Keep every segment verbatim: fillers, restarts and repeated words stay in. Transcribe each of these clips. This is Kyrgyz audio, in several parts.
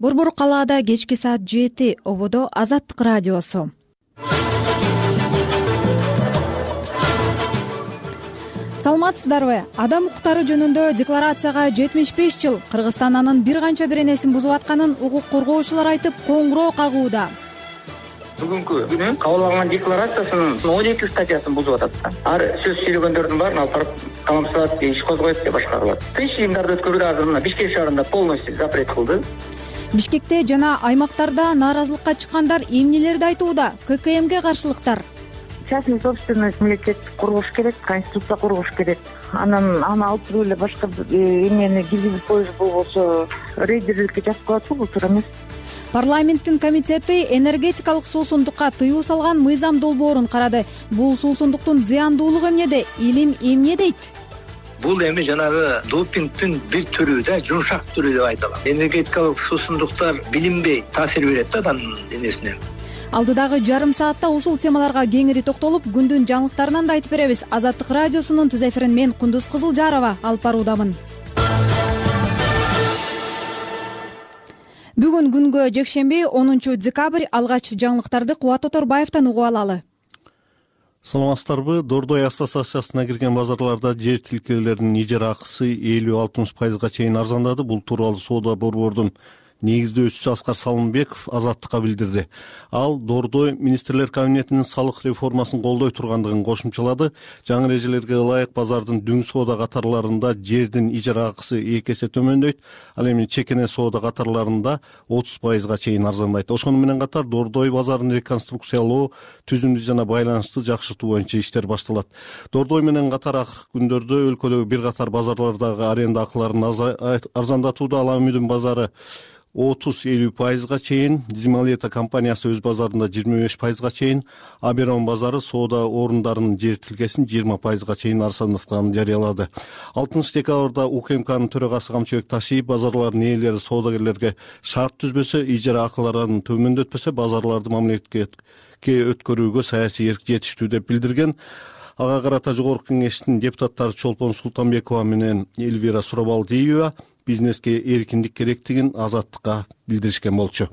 Борбор калаада кечки саат жети, ободо Азаттык радиосу. Саламатсыздарбы? Адам укуктары жөнүндө декларацияга жетимиш беш жыл. Кыргызстан анын бир канча беренесин бузуп атканын укук коргоочулар айтып, коңгуроо кагууда. Бүгүнкү күнү кабыл алган декларациясынын он эки статьясын бузуп атат. Ар сөз сүйлөгөндөрдүн баарын алып барып камсызат, иш козгойт деп башкарылат. Тыш жыйындарды өткөрүүдө азыр мына Бишкек шаарында полностью запрет кылды. Бишкекте жана аймактарда нааразылыкка чыккандар эмнелерди айтууда? ККМге каршылыктар. Частный собственность мемлекет кургуш керек, конституция кургуш керек. Анан аны алып туруп эле башка эмнени киргизип коюш болбосо рейдерликке жазып коет, бул туура эмес. Парламенттин комитети энергетикалык суусундукка тыюу салган мыйзам долбоорун карады. Бул суусундуктун зыяндуулугу эмнеде? Илим эмне дейт? Бул эми жанагы допингдин бир түрү да, жумшак түрү деп айтылат. Энергетикалык суусундуктар билинбей таасир берет да адамдын денесине. Алдыдагы жарым саатта ушул темаларга кеңири токтолуп, күндүн жаңылыктарынан да айтып беребиз. Азаттык радиосунун түз эфирин мен Кундуз Кызылжарова алып баруудамын. Бүгүн күнгө жекшемби онунчу декабрь, алгач жаңылыктарды Кубат Оторбаевтан угуп алалы. Саламатсыздарбы? Дордой ассоциациясына кирген базарларда жер тилкелеринин ижара акысы элүү алтымыш пайызга чейин арзандады. Бул тууралуу соода борбордун негиздөөчүсү Аскар Салымбеков Азаттыкка билдирди. Ал Дордой министрлер кабинетинин салык реформасын колдой тургандыгын кошумчалады. Жаңы эрежелерге ылайык базардын дүң соода катарларында жердин ижара акысы эки эсе төмөндөйт. Ал эми чекене соода катарларында отуз пайызга чейин арзандайт. Ошону менен катар Дордой базарын реконструкциялоо, түзүмдү жана байланышты жакшыртуу боюнча иштер башталат. Дордой менен катар акыркы күндөрдө өлкөдөгү бир катар базарлардагы аренда акыларын арзандатууда. Аламүдүн базары отуз элүү пайызга чейин, Дизмалета компаниясы өз базарында жыйырма беш пайызга чейин, Аберон базары соода орундарынын жер тилкесин жыйырма пайызга чейин арзандатканын жарыялады. алтымыш декабрда УКМКнын төрагасы Камчыбек Ташиев базарлардын ээлери соодагерлерге шарт түзбөсө, ижара акыларын төмөндөтпөсө базарларды мамлекетке өткөрүүгө саясий эрк жетиштүү деп билдирген. Ага карата Жогорку Кеңештин депутаттары Чолпон Султанбекова менен Эльвира Сурабалдиева бизнеске эркиндик керектигин Азаттыкка билдиришкен болчу.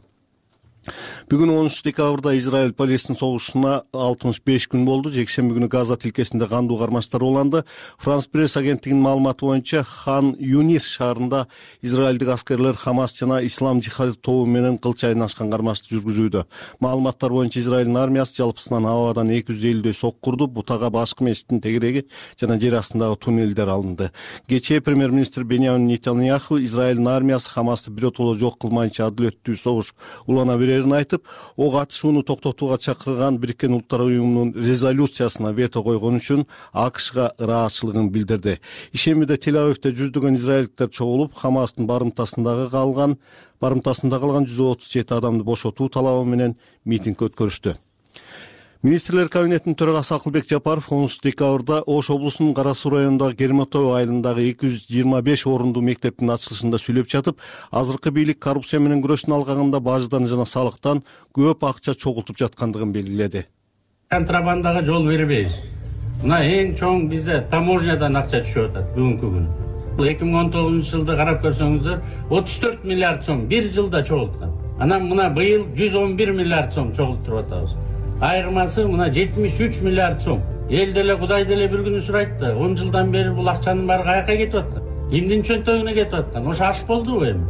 Бүгүн онунчу декабрда Израиль Палестин согушуна алтымыш беш күн болду. Жекшемби күнү Газа тилкесинде кандуу кармаштар уланды. Франс пресс агенттигинин маалыматы боюнча Хан Юнис шаарында израилдик аскерлер Хамас жана Ислам жихады тобу менен кылч айнашкан кармашты жүргүзүүдө. Маалыматтар боюнча Израилдин армиясы жалпысынан абадан эки жүз элүүдөй сок курду. Бутага башкы мешиттин тегереги жана жер астындагы туннелдер алынды. Кечээ премьер-министр Беньямин Нетаньяху Израилдин армиясы Хамасты биротоло жок кылмайынча адилеттүү согуш улана берерин айтып, ок атышууну токтотууга чакырган Бириккен Улуттар уюмунун резолюциясына вето койгон үчүн АКШга ыраазычылыгын билдирди. Ишембиде Тель-Авивде жүздөгөн израилдиктер чогулуп, Хамастын барымтасындагы калган барымтасында калган жүз отуз жети адамды бошотуу талабы менен митинг өткөрүштү. Министрлер кабинетинин төрагасы Акылбек Жапаров онунчу декабрда Ош облусунун Кара Суу районундагы Керматоо айылындагы эки жүз жыйырма беш орундуу мектептин ачылышында сүйлөп жатып, азыркы бийлик коррупция менен күрөштүн алгагында баждан жана салыктан көп акча чогултуп жаткандыгын белгиледи. Контрабандаға жол бербейбиз. Мына эң чоң бизде таможнядан акча түшүп атат бүгүнкү күнү. эки миң он тогузунчу жылды карап көрсөңүздөр отуз төрт миллиард сом бир жылда чогулткан. Анан мына быйыл жүз он бир миллиард сом чогултуп атабыз. Айырмасы мына жетимиш үч миллиард сом. Эл деле Кудай деле бир күнү сурайт да, он жылдан бери бул акчанын баары каяка кетип аткан? Кимдин чөнтөгүнө кетип аткан? Ошо аш болдубу эми?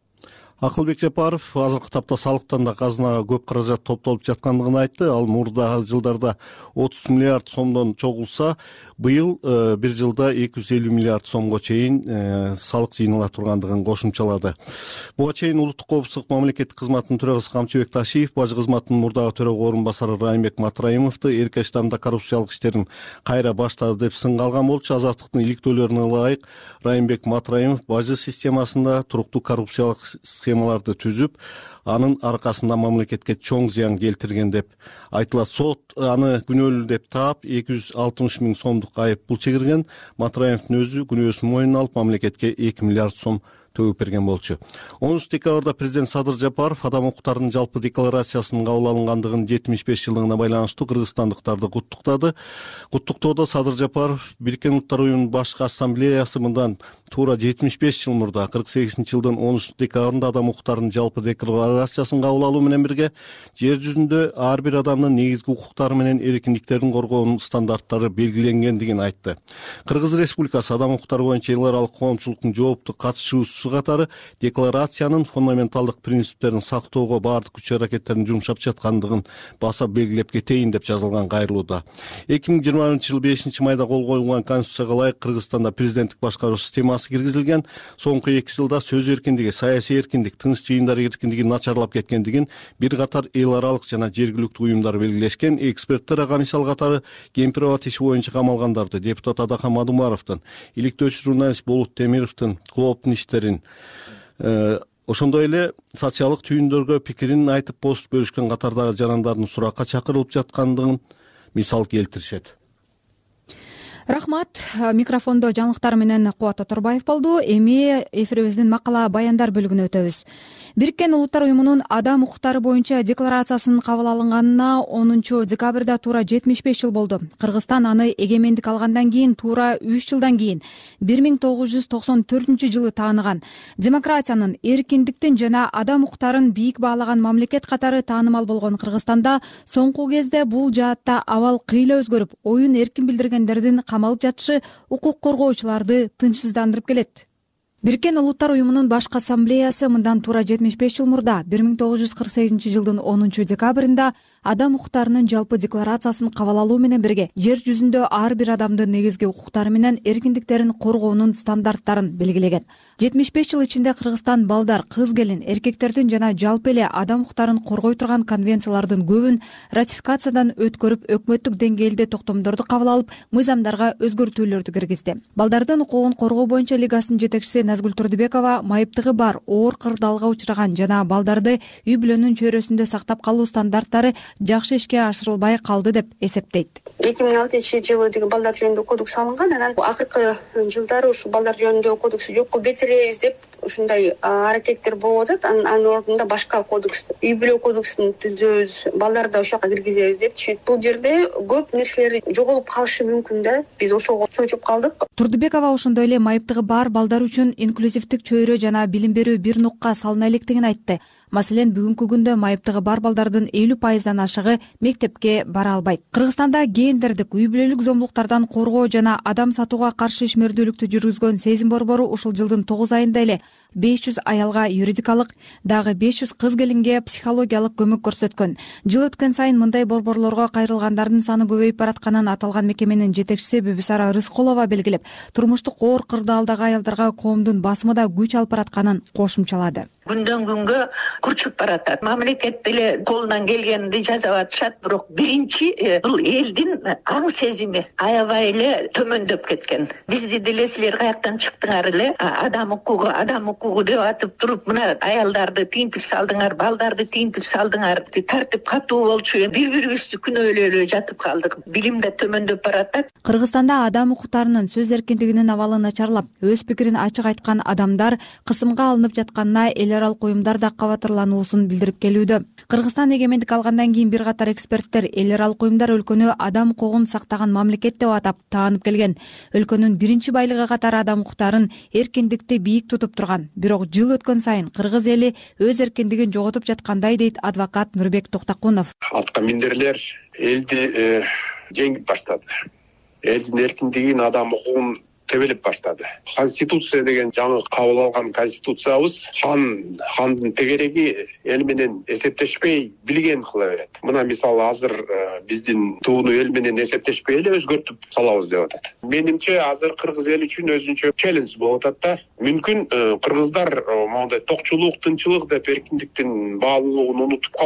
Акылбек Жапаров азыркы тапта салыктан да казынага көп каражат топтолуп жаткандыгын айтты. Ал мурдагы жылдарда отуз миллиард сомдон чогулса, быйыл бир жылда эки жүз элүү миллиард сомго чейин салык жыйныла тургандыгын кошумчалады. Буга чейин улуттук коопсуздук мамлекеттик кызматынын төрагасы Камчыбек Ташиев, бажы кызматынын мурдагы төрага орун басары Райымбек Матраимовду эрке штамда коррупциялык иштерин кайра баштады деп сынга алган болчу. Азаттыктын иликтөөлөрүнө ылайык Райымбек Матраимов бажы системасында туруктуу коррупциялык схемаларды түзүп, анын аркасында мамлекетке чоң зыян келтирген деп айтылат. Сот аны күнөөлүү деп таап, эки жүз алтымыш миң сомдук айып пул чегирген. Матраимовдун өзү күнөөсүн мойнуна алып, мамлекетке эки миллиард сом төгүп берген болчу. онунчу декабрда президент Садыр Жапаров адам укуктарынын жалпы декларациясынын кабыл алынгандыгынын жетимиш беш жылдыгына байланыштуу кыргызстандыктарды куттуктады. Куттуктоодо Садыр Жапаров Бириккен Улуттар уюмунун башкы ассамблеясы мындан туура жетимиш беш жыл мурда кырк сегизинчи жылдын онунчу декабрында адам укуктарынын жалпы декларациясын кабыл алуу менен бирге жер жүзүндө ар бир адамдын негизги укуктары менен эркиндиктерин коргоонун стандарттары белгиленгендигин айтты. Кыргыз Республикасы адам укуктары боюнча эл аралык коомчулуктун жооптуу катышуучусу катары декларациянын фундаменталдык принциптерин сактоого баардык күч аракеттерин жумшап жаткандыгын баса белгилеп кетейин деп жазылган кайрылууда. эки миң жыйырма биринчи жылы бешинчи майда кол коюлган Конституцияга ылайык Кыргызстанда президенттик башкаруу системасы киргизилген. Соңку эки жылда сөз эркиндиги, саясий эркиндик, тынч жыйындар эркиндиги начарлап кеткендигин бир катар эл аралык жана жергиликтүү уюмдар белгилешкен. Эксперттер ага мисал катары Кемпирова иши боюнча камалгандарды, депутат Адахан Мадумаровдун, иликтөөчү журналист Болот Темировдун клооптун иштерин, ошондой эле социалдык түйүндөргө пикирин айтып пост бөлүшкөн катардагы жарандардын суракка чакырылып жаткандыгын мисал келтиришет. Рахмат. Микрофондо жаңылыктар менен Кубат Оторбаев болду. Эми эфирибиздин макала баяндар бөлүгүнө өтөбүз. Бириккен Улуттар уюмунун адам укуктары боюнча декларациясынын кабыл алынганына онунчу декабрда туура жетимиш беш жыл болду. Кыргызстан аны эгемендик алгандан кийин туура үч жылдан кийин бир миң тогуз жүз токсон төртүнчү жылы тааныган. Демократиянын, эркиндиктин жана адам укуктарын бийик баалаган мамлекет катары таанымал болгон Кыргызстанда соңку кезде бул жаатта абал кыйла өзгөрүп, оюн эркин билдиргендердин камалып жатышы укук коргоочуларды тынчсыздандырып келет. Бириккен Улуттар уюмунун башкы ассамблеясы мындан туура жетимиш беш жыл мурда бир миң тогуз жүз кырк сегизинчи жылдын онунчу декабрында адам укуктарынын жалпы декларациясын кабыл алуу менен бирге жер жүзүндө ар бир адамдын негизги укуктары менен эркиндиктерин коргоонун стандарттарын белгилеген. жетимиш беш жыл ичинде Кыргызстан балдар, кыз келин, эркектердин жана жалпы эле адам укуктарын коргой турган конвенциялардын көбүн ратификациядан өткөрүп, өкмөттүк деңгээлде токтомдорду кабыл алып, мыйзамдарга өзгөртүүлөрдү киргизди. Балдардын укугун коргоо боюнча лигасынын жетекчиси Назгүл Турдубекова майыптыгы бар, оор кырдаалга учураган жана балдарды үй бүлөнүн чөйрөсүндө сактап калуу стандарттары жакшы ишке ашырылбай калды деп эсептейт. эки миң алтынчы жылы деген балдар жөнүндө кодекс алынган, анан акыркы жылдары ушу балдар жөнүндө кодексти жокко кетиребиз деп ушундай аракеттер болуп атат. Анын ордунда башка кодекс, үй бүлө кодексин түзөбүз, балдарды ошоко киргизебиз депчи. Бул жерде көп нерселер жоголуп калышы мүмкүн да. Биз ошого чочуп калдык. Турдубекова ошондой эле майыптыгы бар балдар үчүн инклюзивдик чөйрө жана билим берүү бир нукка салына электигин айтты. Маселен, бүгүнкү күндө майыптыгы бар балдардын элүү пайыздан ашыгы мектепке бара албайт. Кыргызстанда гендердик, үй бүлөлүк зомбулуктардан коргоо жана адам сатууга каршы ишмердүүлүктү жүргүзгөн Сезим борбору ушул жылдын тогуз айында эле беш жүз аялга юридикалык, дагы беш жүз кыз келинге психологиялык көмөк көрсөткөн. Жыл өткөн сайын мындай борборлорго кайрылгандардын саны көбөйүп баратканын аталган мекеменин жетекчиси Бибисара Рыскулова белгилеп, турмуштук оор кырдаалдагы аялдарга коомдун басымы да күч алып баратканын кошумчалады. Күндөн күнгө күрчүп баратат. Мамлекет деле колунан келгенди жасап атышат, бирок биринчи бул элдин аң сезими аябай эле төмөндөп кеткен. Бизди деле силер каяктан чыктыңар эле, адам укугу, адам укугу деп атып туруп, мына аялдарды тиинтип салдыңар, балдарды тиинтип салдыңар, тартип катуу болчу. Бири-бирибизди күнөөлөй жатып калдык. Билим да төмөндөп баратат. Кыргызстанда адам укуктарынын, сөз эркиндигинин абалы начарлап, өз пикирин ачык айткан адамдар кысымга алынып жатканына эл аралык уюмдар да кабатырлануусун билдирип келүүдө. Кыргызстан эгемендик алгандан кийин бир катар эксперттер эл аралык уюмдар өлкөнү адам укугун сактаган мамлекет деп атап таанып келген. Өлкөнүн биринчи байлыгы катары адам укуктарын, эркиндикти бийик тутуп турган. Бирок жыл өткөн сайын кыргыз эли өз эркиндигин жоготуп жаткандай дейт адвокат Нурбек Токтакунов. Атка миндерлер элди жеңип баштады. Элдин эркиндигин, адам укугун тебелеп баштады. Конституция деген жаңы кабыл алган конституциябыз хан, хандын тегереги эл менен эсептешпей билген кыла берет. Мына мисалы азыр биздин тууну эл менен эсептешпей эле өзгөртүп салабыз деп атат. Менимче азыр кыргыз эли үчүн өзүнчө челлендж болуп атат да. Мүмкүн кыргыздар мондай токчулук, тынчылык деп эркиндиктин баалуулугун унутуп калды.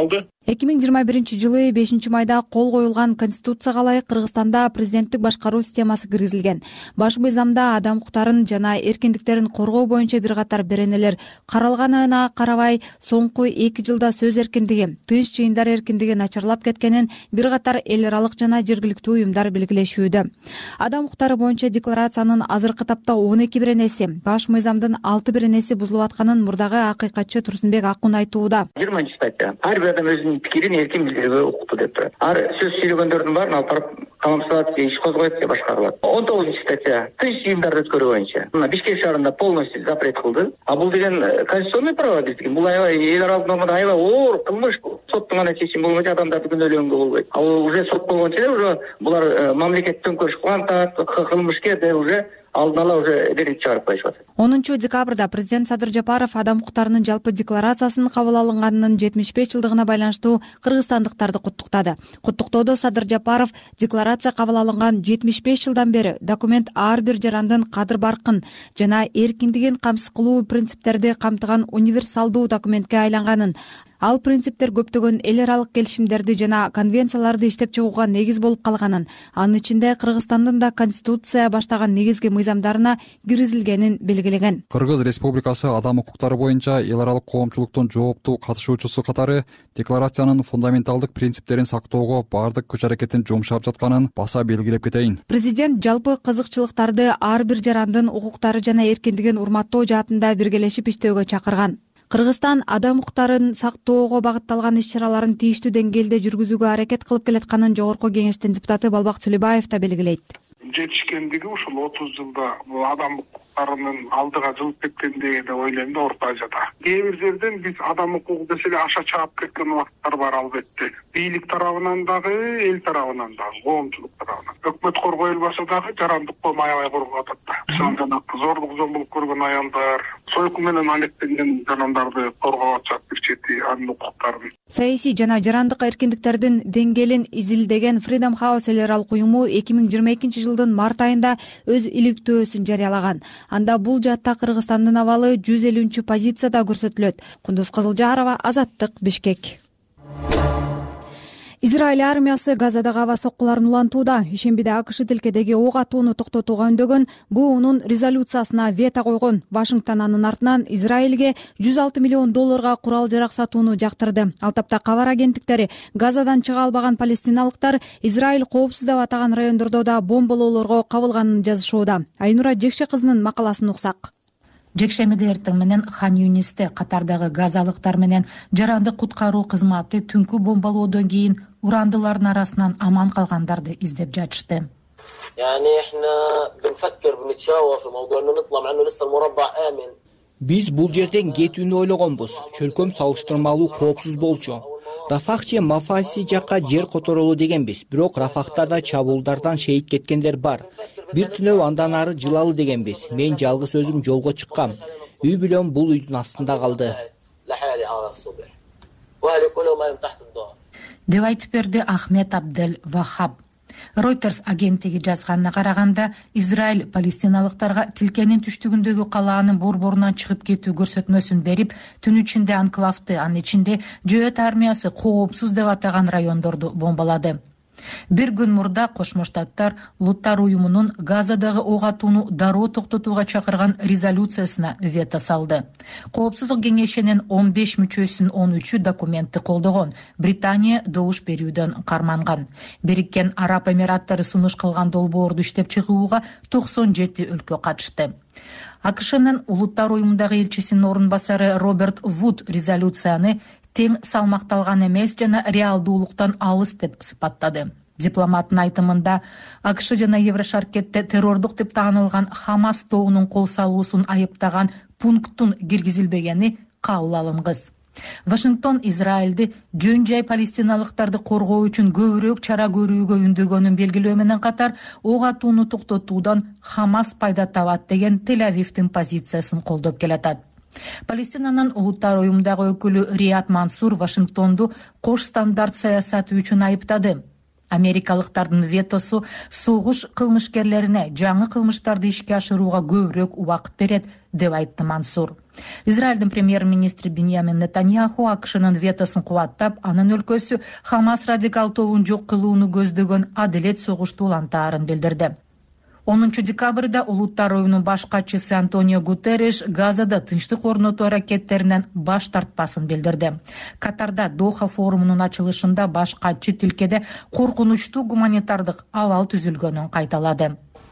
эки миң жыйырма биринчи жылы бешинчи майда кол коюлган конституцияга ылайык Кыргызстанда президенттик башкаруу системасы киргизилген. Баш мыйзамда адам укуктарын жана эркиндиктерин коргоо боюнча бир катар беренелер каралганына карабай, соңку эки жылда сөз эркиндиги, тынч жыйындар эркиндиги начарлап кеткенин бир катар эл аралык жана жергиликтүү уюмдар белгилешүүдө. Адам укуктары боюнча декларациянын азыркы тапта он эки беренеси, баш мыйзамдын алты беренеси бузулуп атканын мурдагы акыйкатчы Турсунбек Акун айтууда. жыйырманчы статья. Ар бир адам өзүнүн пикирин эркин билдирүүгө укуктуу деп турат. Ар сөз сүйлөгөндөрдүн баарын алып барып камсызат, иш козгойт деп башкарылат. он тогузунчу статья. Тынч жыйындарды өткөрүү боюнча мына Бишкек шаарында полностью запрет кылды. А бул деген конституционный право биздики. Бул аябай эл аралык нормада аябай оор кылмыш. Соттун гана чечими болбойт, адамдарды күнөөлөгөнгө болбойт. Ал уже сот болгончо эле уже булар мамлекет төңкөрүш кылган кылмышкер деп уже алдын ала уже вердикт чыгарып коюшуп атат. онунчу декабрда президент Садыр Жапаров адам укуктарынын жалпы декларациясынын кабыл алынганынын жетимиш беш жылдыгына байланыштуу кыргызстандыктарды куттуктады. Куттуктоодо Садыр Жапаров декларация кабыл алынган жетимиш беш жылдан бери документ ар бир жарандын кадыр баркын жана эркиндигин камсыз кылуу принциптерди камтыган универсалдуу документке айланганын, ал принциптер көптөгөн эл аралык келишимдерди жана конвенцияларды иштеп чыгууга негиз болуп калганын, анын ичинде Кыргызстандын да конституция баштаган негизги мыйзамдарына киргизилгенин белгилеген. Кыргыз Республикасы адам укуктары боюнча эл аралык коомчулуктун жооптуу катышуучусу катары декларациянын фундаменталдык принциптерин сактоого баардык күч аракетин жумшап жатканын баса белгилеп кетейин. Президент жалпы кызыкчылыктарды ар бир жарандын укуктары жана эркиндигин урматтоо жаатында биргелешип иштөөгө чакырган. Кыргызстан адам укуктарын сактоого багытталган иш-чараларын тийиштүү деңгээлде жүргүзүүгө аракет кылып келатканын Жогорку Кеңештин депутаты Балбак Сүлөбаев да белгилейт. Жетишкендиги ушул отуз жылда бул адам укуктарынын алдыга жылып кеткендиги деп ойлойм да орто Азияда. Кээ бир жерден биз адам укугу десе эле аша чаап кеткен убакыттар бар албетте. Бийлик тарабынан дагы, эл тарабынан дагы, коомчулук тарабынан. Өкмөт коргойлбаса дагы жарандык коом аябай коргоп атат да. Мисалы зорлук зомбулук көргөн аялдар, сойку менен алектенген жарандарды коргоп атышат бир чети анын укуктарын. Саясий жана жарандык эркиндиктердин деңгээлин изилдеген Freedom House эл аралык уюму эки миң жыйырма экинчи жылдын март айында өз иликтөөсүн жарыялаган. Анда бул жаатта Кыргызстандын абалы жүз элүүнчү позицияда көрсөтүлөт. Кундуз Кызылжарова, Азаттык, Бишкек. Израиль армиясы Газадагы аба соккуларын улантууда. Ишембиде АКШ тилкедеги ок атууну токтотууга үндөгөн БУнун резолюциясына вето койгон. Вашингтон анын артынан Израилге жүз алты миллион долларга курал жарак сатууну жактырды. Ал тапта кабар агенттиктери Газадан чыга албаган палестиналыктар Израиль коопсуз деп атаган райондордо да бомбалоолорго кабылганын жазышууда. Айнура Жекше кызынын макаласын уксак. Жекшемиде эртең менен Хан Юнисте катардагы газалыктар менен жарандык куткаруу кызматы түнкү бомбалоодон кийин урандылардын арасынан аман калгандарды издеп жатышты. Биз бул жерден кетүүнү ойлогонбуз. Чөлкөм салыштырмалуу коопсуз болчу. Рафах же Мафаси жакка жер которолу дегенбиз. Бирок Рафахтарда чабуулдардан шейит кеткендер бар. Бир түнөө андан ары жылалы дегенбиз. Мен жалгыз өзүм жолго чыккам. Үй бүлөм бул үйдүн астында калды. Деп айтып берди Ахмед Абдел Вахаб. Reuters агенттиги жазганына караганда, Израиль палестиналыктарга тилкенин түштүгүндөгү калаанын борборунан чыгып кетүү көрсөтмөсүн берип, түн ичинде анклавды, анын ичинде Жөөт армиясы коопсуз деп атаган райондорду бомбалады. Бир күн мурда Кошмо Штаттар Улуттар уюмунун Газадагы ок атууну дароо токтотууга чакырган резолюциясына вето салды. Коопсуздук кеңешинин он беш мүчөсүнүн он үчү документти колдогон. Британия добуш берүүдөн карманган. Бириккен Араб Эмираттары сунуш кылган долбоорду иштеп чыгууга токсон жети өлкө катышты. АКШнын Улуттар уюмундагы элчисинин орун басары Роберт Вуд резолюцияны тең салмакталган эмес жана реалдуулуктан алыс деп сыпаттады. Дипломаттын айтымында АКШ жана Еврошаркетте террордук деп таанылган Хамас тобунун кол салуусун айыптаган пункттун киргизилбегени кабыл алынгыс. Вашингтон Израилди жөн жай палестиналыктарды коргоо үчүн көбүрөөк чара көрүүгө үндөгөнүн белгилөө менен катар, ок атууну токтотуудан Хамас пайда табат деген Тель-Авивдин позициясын колдоп келатат. Палестинанын Улуттар уюмундагы өкүлү Рият Мансур Вашингтонду кош стандарт саясаты үчүн айыптады. Америкалыктардын ветосу согуш кылмышкерлерине жаңы кылмыштарды ишке ашырууга көбүрөөк убакыт берет деп айтты Мансур. Израилдин премьер-министри Биньямин Нетаньяху АКШнын ветосун кубаттап, анын өлкөсү Хамас радикал тобун жок кылууну көздөгөн адилет согушту улантаарын билдирди. онунчу декабрда Улуттар уюмунун баш катчысы Антонио Гутерриш Газада тынчтык орнотуу аракеттеринен баш тартпасын билдирди. Катарда Доха форумунун ачылышында баш катчы тилкеде коркунучтуу гуманитардык абал түзүлгөнүн кайталады.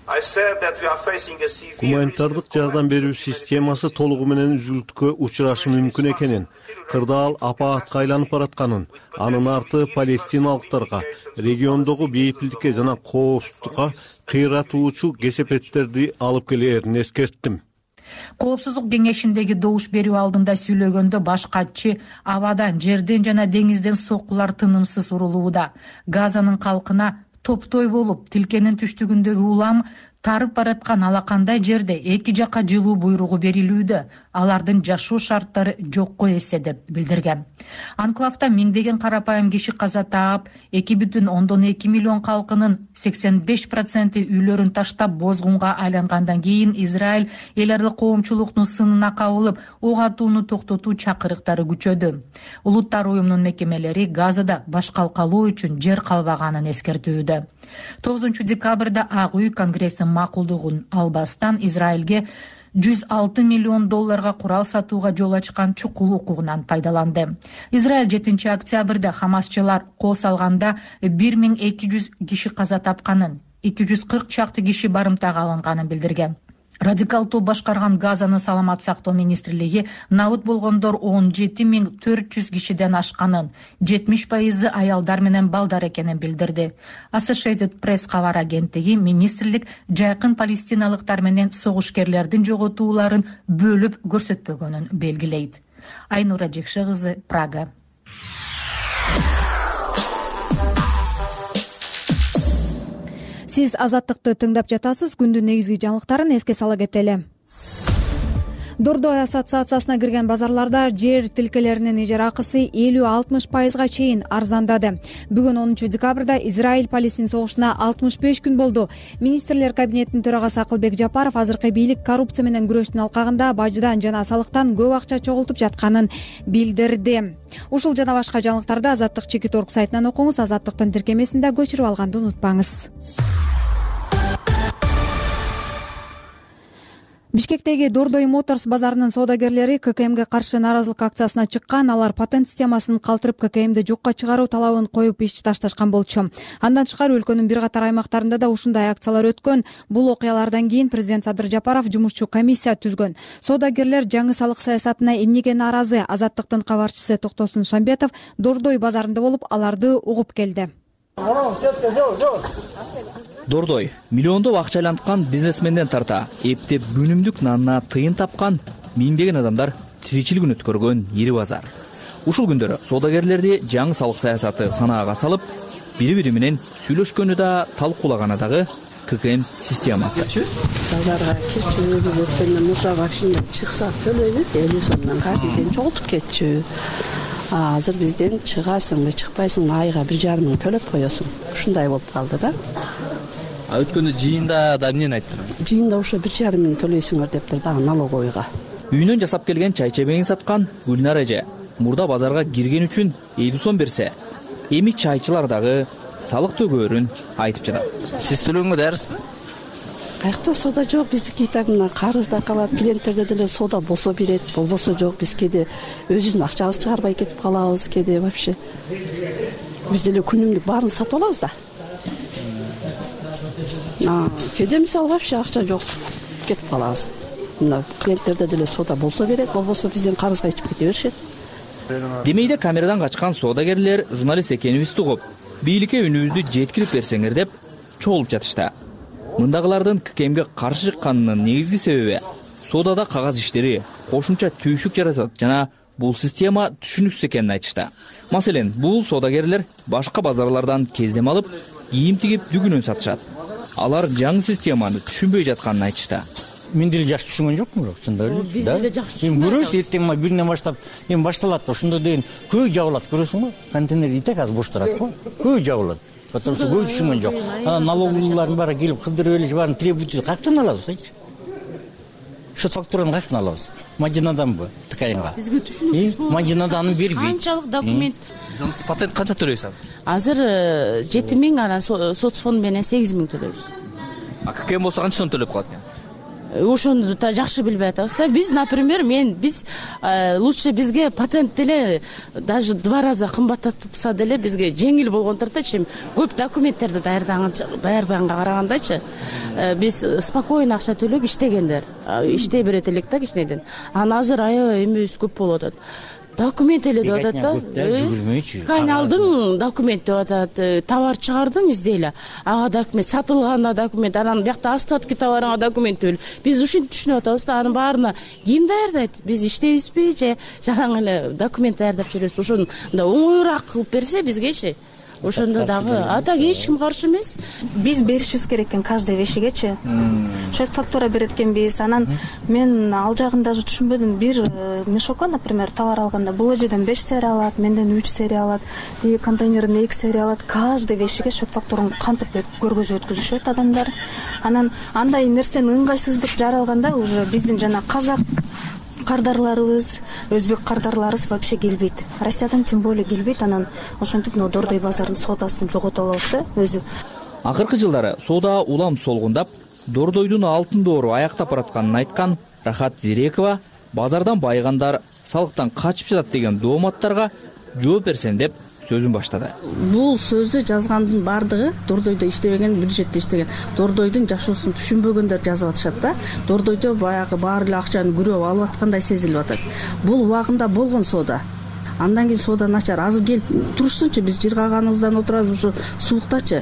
Гуманитардык жардам берүү системасы толугу менен үзүлүшкө учурашы мүмкүн экенин, кырдаал апаатка айланып баратканын, анын арты палестиналыктарга, региондогу бейпилдикке жана коопсуздукка кыйратуучу кесепеттерди алып келээрин эскерттим. Коопсуздук кеңешиндеги добуш берүү алдында сүйлөгөндө баш катчы абадан, жерден жана деңизден соккулар тынымсыз урулууда. Газанын калкына топтой болуп, тилкенин түштүгүндөгү улам тарып бараткан алакандай жерде эки жакка жылуу буйругу берилүүдө, алардын жашоо шарттары жокко эсе деп билдирген. Анклавда миңдеген карапайым киши каза таап, эки бүтүн ондон эки миллион калкынын сексен беш проценти үйлөрүн таштап бозгунга айлангандан кийин Израиль эл аралык коомчулуктун сынына кабылып, ок атууну токтотуу чакырыктары күчөдү. Улуттар уюмунун мекемелери Газада башкалкалоо үчүн жер калбаганын эскертүүдө. тогузунчу декабрда Ак үй Конгресстин макулдугун албастан Израилге жүз алты миллион долларга курал сатууга жол ачкан чукул укугунан пайдаланды. Израиль жетинчи октябрда Хамасчылар кол салганда бир миң эки жүз киши каза тапканын, эки жүз кырк чакты киши барымтага алынганын билдирген. Радикал топ башкарган Газанын саламат сактоо министрлиги набыт болгондор он жети миң төрт жүз кишиден ашканын, жетимиш пайызы аялдар менен балдар экенин билдирди. Associated Press кабар агенттиги министрлик жайкын палестиналыктар менен согушкерлердин жоготууларын бөлүп көрсөтпөгөнүн белгилейт. Айнура Жекше кызы, Прага. Сиз Азаттыкты тыңдап жатасыз. Күндүн негизги жаңылыктарын эске сала кетели. Дордой ассоциациясына кирген базарларда жер тилкелеринин ижара акысы элүү алтымыш пайызга чейин арзандады. Бүгүн онунчу декабрда Израиль-Палестин согушуна алтымыш беш күн болду. Министрлер кабинетинин төрагасы Акылбек Жапаров азыркы бийлик коррупция менен күрөштүн алкагында баждан жана салыктан көп акча чогултуп жатканын билдирди. Ушул жана башка жаңылыктарды Азаттык чекит точка орг сайтынан окуңуз. Азаттыктын тиркемесинде көчүрүп алганды унутпаңыз. Бишкектеги Дордой Моторс базарынын соодагерлери К К Мге каршы нааразылык акциясына чыккан. Алар патент системасын калтырып К К Мди жокко чыгаруу талабын коюп иш ташташкан болчу. Андан тышкары өлкөнүн бир катар аймактарында да ушундай акциялар өткөн. Бул окуялардан кийин президент Садыр Жапаров жумушчу комиссия түзгөн. Соодагерлер жаңы салык саясатына эмнеге нааразы? Азаттыктын кабарчысы Токтосун Шамбетов Дордой базарында болуп, аларды угуп келди. Дордой миллиондоп акча айланткан бизнесменден тарта эптеп үнүмдүк нанына тыйын тапкан миңдеген адамдар тиричилигин өткөргөн ири базар. Ушул күндөрү соодагерлерди жаңы салык саясаты санаага салып, бири-бири менен сүйлөшкөнү да, талкуулаганы дагы К К М системасы. Базарга кирчү биз өткөндө мурда машина чыкса төлөйбүз, элүү сомдон картиден чогултуп кетчү. Азыр бизден чыгасыңбы, чыкпайсыңбы, айга бир жарым миң төлөп коесуң. Ушундай болуп калды да. А өткөндө жыйында да эмнени айттыңар? Жыйында ошо бир жарым миң төлөйсүңөр дептир дагы налоговыйга. Үйүнөн жасап келген чай чебегин саткан Гүлнар эже мурда базарга кирген үчүн элүү сом берсе, эми чайчылар дагы салык төгөөрүн айтып жатат. Сиз төлөгөнгө даярсызбы? Каякта сода жок, биздики так мына карызда калат, клиенттерде деле сода болсо берет, болбосо жок. Биз кээде өзүбүздүн акчабызды чыгарбай кетип калабыз, кээде вообще. Биз деле күнүмдүк баарын сатып алабыз да. Кээде мисалы вообще акча жок, кетип калабыз. Мына клиенттерде деле сода болсо берет, болбосо бизден карызга ичип кете беришет. Демейде камерадан качкан соодагерлер журналист экенибизди угуп, бийликке үнүбүздү жеткирип берсеңер деп чогулуп жатышты. Мындагылардын К К Мге каршы чыкканынын негизги себеби соодада кагаз иштери кошумча түйшүк жаратат жана бул система түшүнүксүз экенин айтышты. Маселен, бул соодагерлер башка базарлардан кездем алып, кийим тигип дүгүнөн сатышат. Алар жаңы системаны түшүнбөй жатканын айтышты. Мен деле жакшы түшүнгөн жокмун, бирок чындап эле. Биз деле жакшы түшүнгөн. Эми көрөбүз, эртең мына биринен баштап, эми башталат, ошондо деген көй жабылат, көрөсүң го? Контейнер и так азыр бош турат го. Көй жабылат. Потому что көй түшүнгөн жок. Анан налоговыйлардын баары келип кылдырып эле баарын требуйт, каяктан алабыз, айтчы? Счет фактураны каяктан алабыз? Мадинаданбы ткайынга? Бизге түшүнүксүз. Мадинаданы бербейт. Канчалык документ? Сиз патент канча төлөйсүз азыр? Азыр жети миң, анан соцфонд менен сегиз миң төлөйбүз. А ККМ болсо канча сом төлөп калат экенсиз? Ошону да жакшы билбей атабыз да. Биз, например, мен биз лучше бизге патент деле даже два раза кымбаттатса деле бизге жеңил болгон турат-чы. Көп документтерди даярдаганга карагандачы. Биз спокойно акча төлөп иштегендер. Иштей берет элек да кичинеден. Анан азыр аябай эмебиз көп болуп атат. Документ эле деп атат да. Кайын алдың документ деп атат. Товар чыгардың изделе. Ага документ, сатылганда документ, анан бияқта остатки товарыңа документ бөл. Биз ушинтип түшүнүп атабыз да, анын баарына ким даярдайт? Биз иштейбизби же жалаң эле документ даярдап жүрөбүз? Ошону оңоюраак кылып берсе бизгечи. Ошондо дагы атак эч ким каршы эмес. Биз беришибиз керек экен каждый вещигечи. Шет фактура берет экенбиз. Анан мен ал жагын даже түшүнбөдүм. Бир мешокко, например, товар алганда бул жерден беш серия алат, менден үч серия алат, тиги контейнерден эки серия алат. Каждый вещиге шет фактураны кантип көргөзүп өткүзүшөт адамдар. Анан андай нерсени ыңгайсыздык жаралганда уже биздин жана казак кардарларыбыз, өзбек кардарларыбыз вообще келбейт. Россиядан тем более келбейт. Анан ошентип мына Дордой базарынын соодасын жогото алабыз да өзү. Акыркы жылдары соода улам солгундап, Дордойдун алтын доору аяктап баратканын айткан Рахат Зирекова базардан байгандар салыктан качып жатат деген дооматтарга жооп берсем деп сөзүн баштады. Бул сөздү жазгандын бардыгы Дордойдо иштебеген, бюджетте иштеген, Дордойдун жашоосун түшүнбөгөндөр жазып атышат да. Дордойдо баягы баары эле акчаны күрөп алып аткандай сезилип атат. Бул убагында болгон соода. Андан кийин соода начар. Азыр келип турушсунчу, биз жыргаганыбыздан отурабыз ушу сууктачы.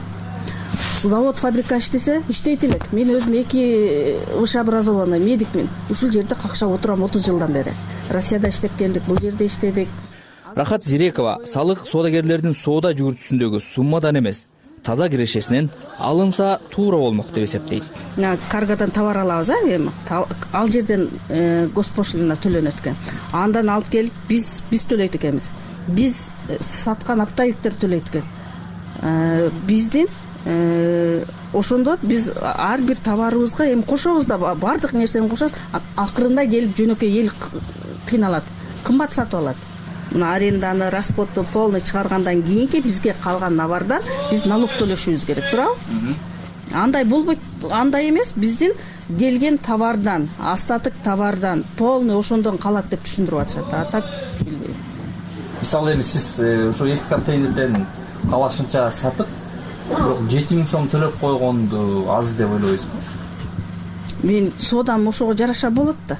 Завод, фабрика иштесе, иштейт элек. Мен өзүм эки высшее образованный медикмин. Ушул жерде какшап отурам отуз жылдан бери. Россияда иштеп келдик, бул жерде иштедик. Рахат Зирекова салык соодагерлердин соода жүгүртүүсүндөгү суммадан эмес, таза кирешесинен алынса туура болмок деп эсептейт. Каргадан товар алабыз, эми ал жерден госпошлина төлөнөт экен. Андан алып келип биз биз төлөйт экенбиз. Биз саткан оптовиктер төлөйт экен. Биздин ошондо биз ар бир товарыбызга эми кошобуз да, бардык нерсени кошобуз. Акырында келип жөнөкөй эл кыйналат, кымбат сатып алат. Мына аренданы, расходду полный чыгаргандан кийинки бизге калган навардан биз налог төлөшүбүз керек, туурабы? Андай болбойт, андай эмес, биздин келген товардан, остаток товардан полный ошондон калат деп түшүндүрүп атышат. А так билбейм. Мисалы эми сиз ошо эки контейнерден калашынча сатып, бирок жети миң сом төлөп койгонду аз деп ойлойсузбу? Мен соодам ошого жараша болот да.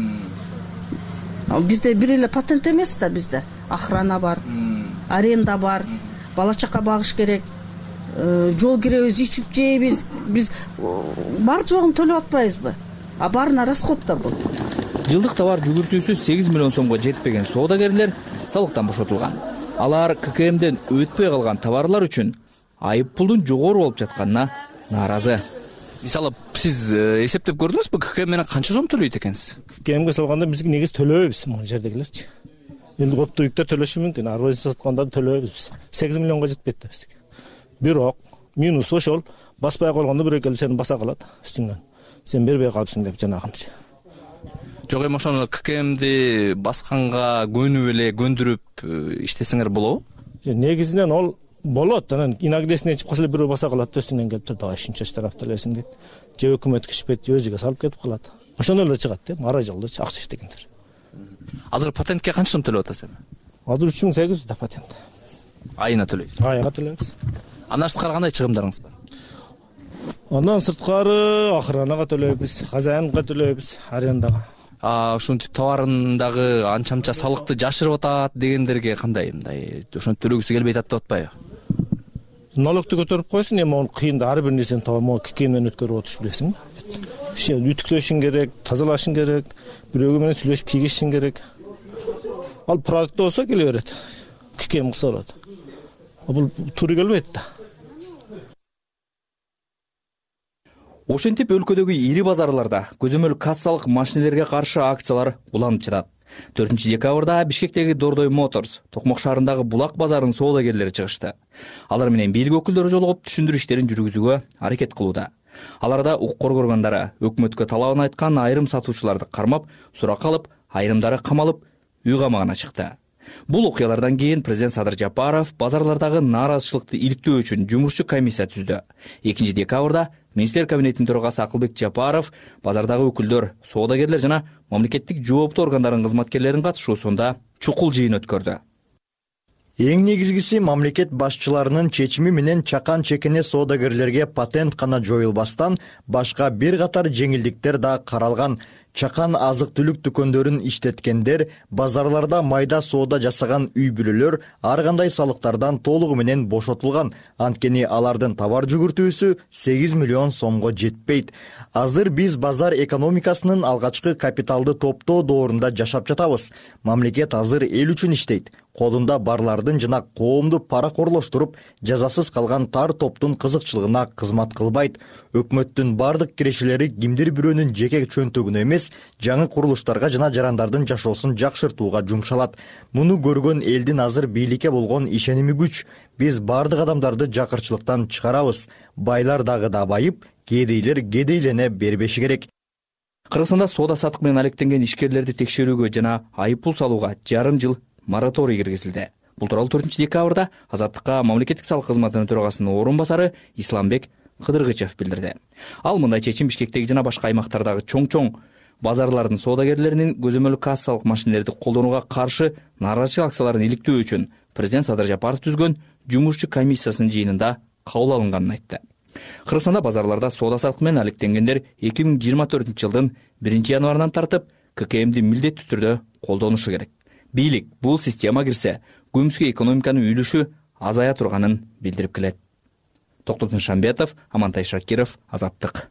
Бизде бир эле патент эмес да, бизде охрана бар, аренда бар, бала чака багыш керек, жол киребиз, ичип жейбиз, биз бар жогун төлөп атпайбызбы? А баарына расход да бул. Жылдык товар жүгүртүүсү сегиз миллион сомго жетпеген соодагерлер салыктан бошотулган. Алар ККМден өтпөй калган товарлар үчүн айып пулдун жогору болуп жатканына нааразы. Мисалы, сиз эсептеп көрдүңүзбү, ККМ менен канча сом төлөйт экенсиз? ККМге салганда бизге негиз төлөбүз, могу жердегилерчи. Эми оптовиктер төлөшү мүмкүн, ар биринчи сатканда төлөбүз биз. сегиз миллионго жетпейт да бизге. Бирок минус ошол, баспай койгондо бирөө келип сени баса калат үстүңнөн. Сен бербей калыпсың деп жанагынча. Жок, эми ошону ККМди басканга көнүп эле көндүрүп иштесеңер болобу? Негизинен ол болот, анан инагдесине ичип калса бирөө баса калат да үстүнөн келип тур, давай ушунча штраф төлөсүң дейт. Же өкмөт кишпейт, өзүгө салып кетип калат. Ошондо эле чыгат да, ара жылда акча иштегендер. Азыр патентке канча сом төлөп атасыз эми? Азыр үч миң сегиз жүз да патент. Айына төлөйсүз? Айына төлөйбүз. Андан сырткары кандай чыгымдарыңыз бар? Андан сырткары охранага төлөйбүз, хозяинга төлөйбүз, арендага. А ушинтип товарындагы анча-мынча салыкты жашырып атат дегендерге кандай, мындай ошону төлөгүсү келбей атат деп атпайбы? Налогду көтөрүп койсун, эми оны кыйында ар бир нерсени табам, ККМден өткөрүп отуш билесиңби? Үтүклөшүң керек, тазалашың керек, бирөөгө менен сүйлөшүп кийгизишиң керек. Ал продукт болсо келе берет. ККМ кылса болот. Бул туура келбейт да. Ошентип өлкөдөгү ири базарларда көзөмөл кассалык машинелерге каршы акциялар уланып жатат. төртүнчү декабрда Бишкектеги Дордой Моторс, Токмок шаарындагы Булак базарынын соодагерлери чыгышты. Алар менен бийлик өкүлдөрү жолугуп түшүндүрүү иштерин жүргүзүүгө аракет кылууда. Аларда укук коргонгондары өкмөткө талабын айткан айрым сатуучуларды кармап, суракка алып, айрымдары камалып үй камагына чыкты. Бул окуялардан кийин президент Садыр Жапаров базарлардагы нааразычылыкты иликтөө үчүн жумушчу комиссия түздү. экинчи декабрда министрлер кабинетинин төрагасы Акылбек Жапаров базардагы өкүлдөр, соодагерлер жана мамлекеттик жооптуу органдардын кызматкерлеринин катышуусунда чукул жыйын өткөрдү. Эң негизгиси мамлекет башчыларынын чечими менен чакан чекене соодагерлерге патент гана жоюлбастан башка бир катар жеңилдиктер да каралган. Чакан азык-түлүк дүкөндөрүн иштеткендер, базарларда майда соода жасаган үй бүлөлөр ар кандай салыктардан толугу менен бошотулган. Анткени алардын товар жүгүртүүсү сегиз миллион сомго жетпейт. Азыр биз базар экономикасынын алгачкы капиталды топтоо доорунда жашап жатабыз. Мамлекет азыр эл үчүн иштейт. Колунда барлардын жана коомду паракорлоштуруп, жазасыз калган тар топтун кызыкчылыгына кызмат кылбайт. Өкмөттүн бардык кирешелери кимдир бирөөнүн жеке чөнтөгүнө эмес, жаңы курулуштарга жана жарандардын жашоосун жакшыртууга жумшалат. Муну көргөн элдин азыр бийликке болгон ишеними күч. Биз бардык адамдарды жакырчылыктан чыгарабыз. Байлар дагы да байып, кедейлер кедейлене бербеши керек. Кыргызстанда соода саттык менен алектенген ишкерлерди текшерүүгө жана айыппул салууга жарым жыл мораторий киргизилди. Бул тууралуу төртүнчү декабрда Азаттыкка мамлекеттик салык кызматынын төрагасынын орун басары Исламбек Кыдыргычев билдирди. Ал мындай чечим Бишкектеги жана башка аймактардагы чоң-чоң базарлардын соодагерлеринин көзөмөлдүк кассалык машинелерди колдонууга каршы нааразычылык акцияларын иликтөө үчүн президент Садыр Жапаров түзгөн жумушчу комиссиясынын жыйынында кабыл алынганын айтты. Кыргызстанда базарларда соода саттык менен алектенгендер эки миң жыйырма төртүнчү жылдын биринчи январынан тартып ККМди милдеттүү түрдө колдонушу керек. Бийлик бул система кирсе, көмүскө экономиканын үлүшү азая турганын билдирип келет. Токтотун Шамбетов, Амантай Шакиров, Азаттык.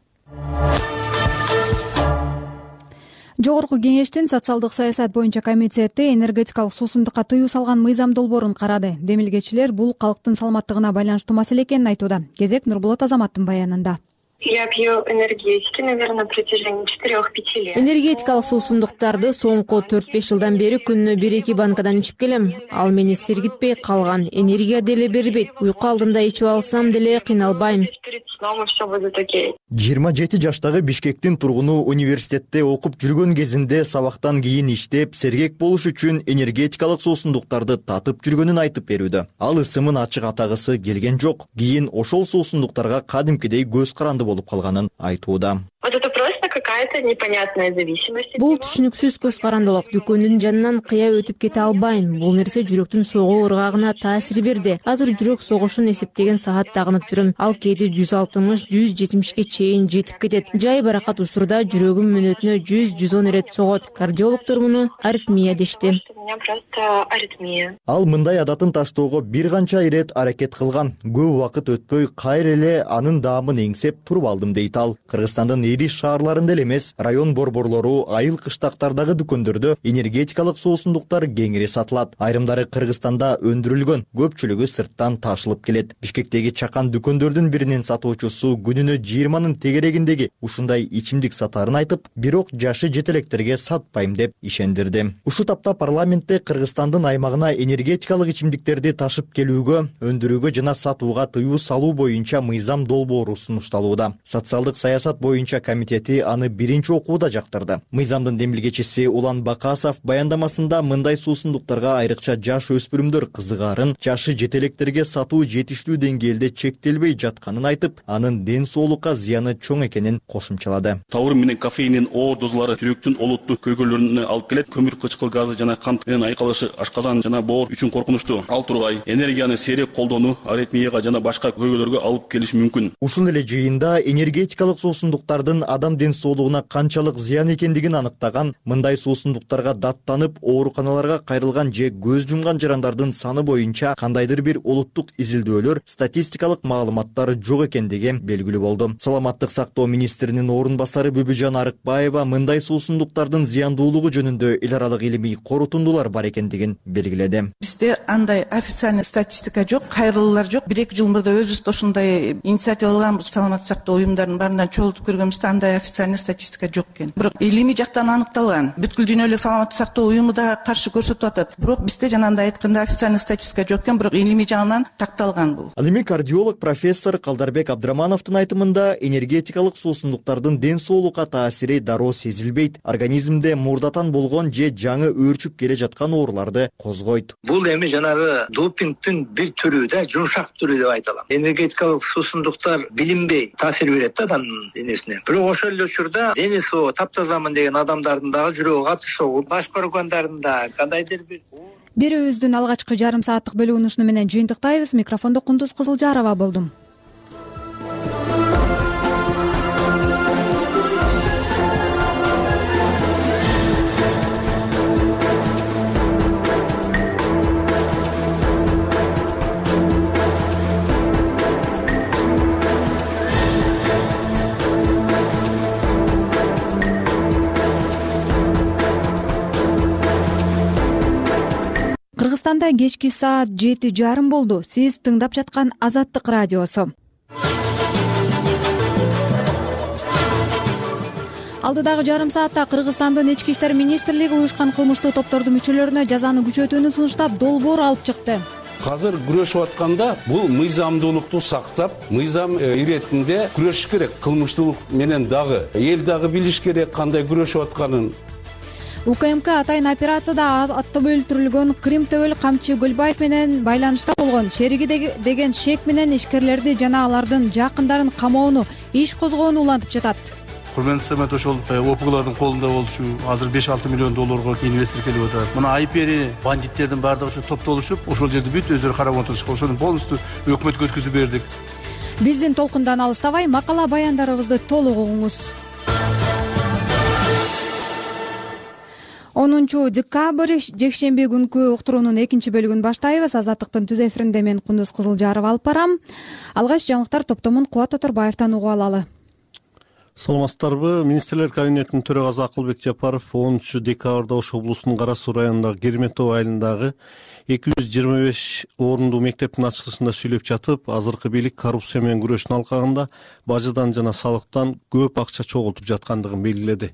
Жогорку кеңештин социалдык саясат боюнча комитети энергетикалык суусундукка тыюу салган мыйзам долбоорун карады. Демилгечилер бул калктын саламаттыгына байланыштуу маселе экенин айтууда. Кезек Нурболот Азаматтын баянында. Я пью энергетики, наверное, на протяжении четырёх-пяти лет. Энергетикалык суусундуктарды соңку төрт-беш жылдан бери күнүнө бир-эки банкадан ичип келем. Ал мени сергитпей калган. Энергия деле бербейт. Уйку алдында ичип алсам деле кыйналбайм. Снова все будет окей. жыйырма жети жаштагы Бишкектин тургуну университетте окуп жүргөн кезинде сабактан кийин иштеп, сергек болуш үчүн энергетикалык суусундуктарды татып жүргөнүн айтып берүүдө. Ал ысымын ачык атагысы келген жок. Кийин ошол суусундуктарга кадимкидей көз каранды болуп калганын айтууда. Вот это просто какая-то непонятная зависимость. Бул түшүнүксүз көз карандылык. Дүкөндүн жанынан кыя өтүп кете албайм. Бул нерсе жүрөктүн согуу ыргагына таасир берди. Азыр жүрөк согушун эсептеген саат тагынып жүрөм. Ал кээде жүз алтымыш жүз жетимишке чейин жетип кетет. Жай баракат учурда жүрөгүм мүнөтүнө жүз жүз он ирет согот. Кардиологдор муну аритмия дешти. У меня просто аритмия. Ал мындай адатын таштоого бир канча ирет аракет кылган. Көп убакыт өтпөй кайра эле анын даамын эңсеп туруп алдым дейт ал. Кыргызстандын ири шаарларында эле эмес, район борборлору, айыл кыштактардагы дүкөндөрдө энергетикалык суусундуктар кеңири сатылат. Айрымдары Кыргызстанда өндүрүлгөн, көпчүлүгү сырттан ташылып келет. Бишкектеги чакан дүкөндөрдүн биринин сатуучусу күнүнө жыйырманын тегерегиндеги ушундай ичимдик сатаарын айтып, бирок жашы жетелектерге сатпайм деп ишендирди. Ушу тапта парламентте Кыргызстандын аймагына энергетикалык ичимдиктерди ташып келүүгө, өндүрүүгө жана сатууга тыюу салуу боюнча мыйзам долбоору сунушталууда. Социалдык саясат боюнча комитети аны биринчи окууда жактырды. Мыйзамдын демилгечиси Улан Бакасов баяндамасында мындай суусундуктарга айрыкча жаш өспүрүмдөр кызыгарын, жашы жетелектерге сатуу жетиштүү деңгээлде чектелбей жатканын айтып, анын ден соолукка зыяны чоң экенин кошумчалады. Таурин менен кофеиндин оор дозалары жүрөктүн олуттуу көйгөйлөрүнө алып келет. Көмүр кычкыл газы жана кант менен айкалышы ашказан жана боор үчүн коркунучтуу. Ал тургай энергияны сейрек колдонуу аритмияга жана башка көйгөйлөргө алып келиши мүмкүн. Ушул эле жыйында энергетикалык суусундуктардын адам ден соолугуна канчалык зыян экендигин аныктаган, мындай суусундуктарга даттанып ооруканаларга кайрылган же көз жумган жарандардын саны боюнча кандайдыр бир улуттук изилдөөлөр, статистикалык маалыматтар жок экендиги белгилүү болду. Саламаттык сактоо министринин орун басары Бүбүжан Арыкбаева мындай суусундуктардын зыяндуулугу жөнүндө эл аралык илимий корутундулар тартуулар бар экендигин белгиледи. Бизде андай официальный статистика жок, кайрылуулар жок. бир эки жыл мурда өзүбүз да ушундай инициатива алганбыз. Саламаттык сактоо уюмдарынын баарынан чогултуп көргөнбүздө андай официальный статистика жок экен. Бирок илимий жактан аныкталган. Бүткүл дүйнөлүк саламаттык сактоо уюму да каршы көрсөтүп атат. Бирок бизде жанагындай айтканда официальный статистика жок экен, бирок илимий жагынан такталган бул. Ал эми кардиолог профессор Калдарбек Абдрамановдун айтымында энергетикалык суусундуктардын ден соолукка таасири дароо сезилбейт. Организмде мурдатан болгон же жаңы өөрчүп келе жаткан ооруларды козгойт. Бул эми жанагы допингдин бир түрү да, жумшак түрү деп айта алам. Энергетикалык суусундуктар билинбей таасир берет да адамдын денесине. Бирок ошол эле учурда денеси таптазамын деген адамдардын дагы жүрөгү катыш согуп, башка органдарын да кандайдыр бир Берүүбүздүн алгачкы жарым сааттык бөлүгүн ушуну менен жыйынтыктайбыз. Микрофондо Кундуз Кызылжарова болдум. Кыргызстанда кечки саат жети жарым болду. Сиз тыңдап жаткан Азаттык радиосу. Алдыдагы жарым саатта Кыргызстандын ички иштер министрлиги уюшкан кылмыштуу топтордун мүчөлөрүнө жазаны күчөтүүнү сунуштап, долбоор алып чыкты. Азыр күрөшүп атканда бул мыйзамдуулукту сактап, мыйзам иретинде күрөшүш керек. Кылмыштуулук менен дагы эл дагы билиш керек кандай күрөшүп атканын. УКМК атайын операцияда аттып өлтүрүлгөн Крим Төбөл Камчы Гөлбаев менен байланышта болгон шериги деген шек менен ишкерлерди жана алардын жакындарын камоону, иш козгоону улантып жатат. Курмандуу Самат, ошол ОПГлардын колунда болчу азыр беш алты миллион долларга инвестор келип атат. Мына айпери бандиттердин баардыгы ошо топтолушуп, ошол жерди бүт өздөрү карап отурушкан. Ошону полностью өкмөткө өткүзүп бердик. Биздин толкундан алыстабай макала баяндарыбызды толук угуңуз. онунчу декабрь жекшемби күнкү уктуруунун экинчи бөлүгүн баштайбыз. Азаттыктын түз эфиринде мен Кундуз Кызылжарова алып барам. Алгач жаңылыктар топтомун Кубат Оторбаевтан угуп алалы. Саламатсыздарбы? Министрлер кабинетинин төрагасы Акылбек Жапаров онунчу декабрда Ош облусунун Кара Суу районундагы Керметов айылындагы эки жүз жыйырма беш орунду мектептин ачылышында сүйлөп жатып, азыркы бийлик коррупция менен күрөштүн алкагында бажыдан жана салыктан көп акча чогултуп жаткандыгын белгиледи.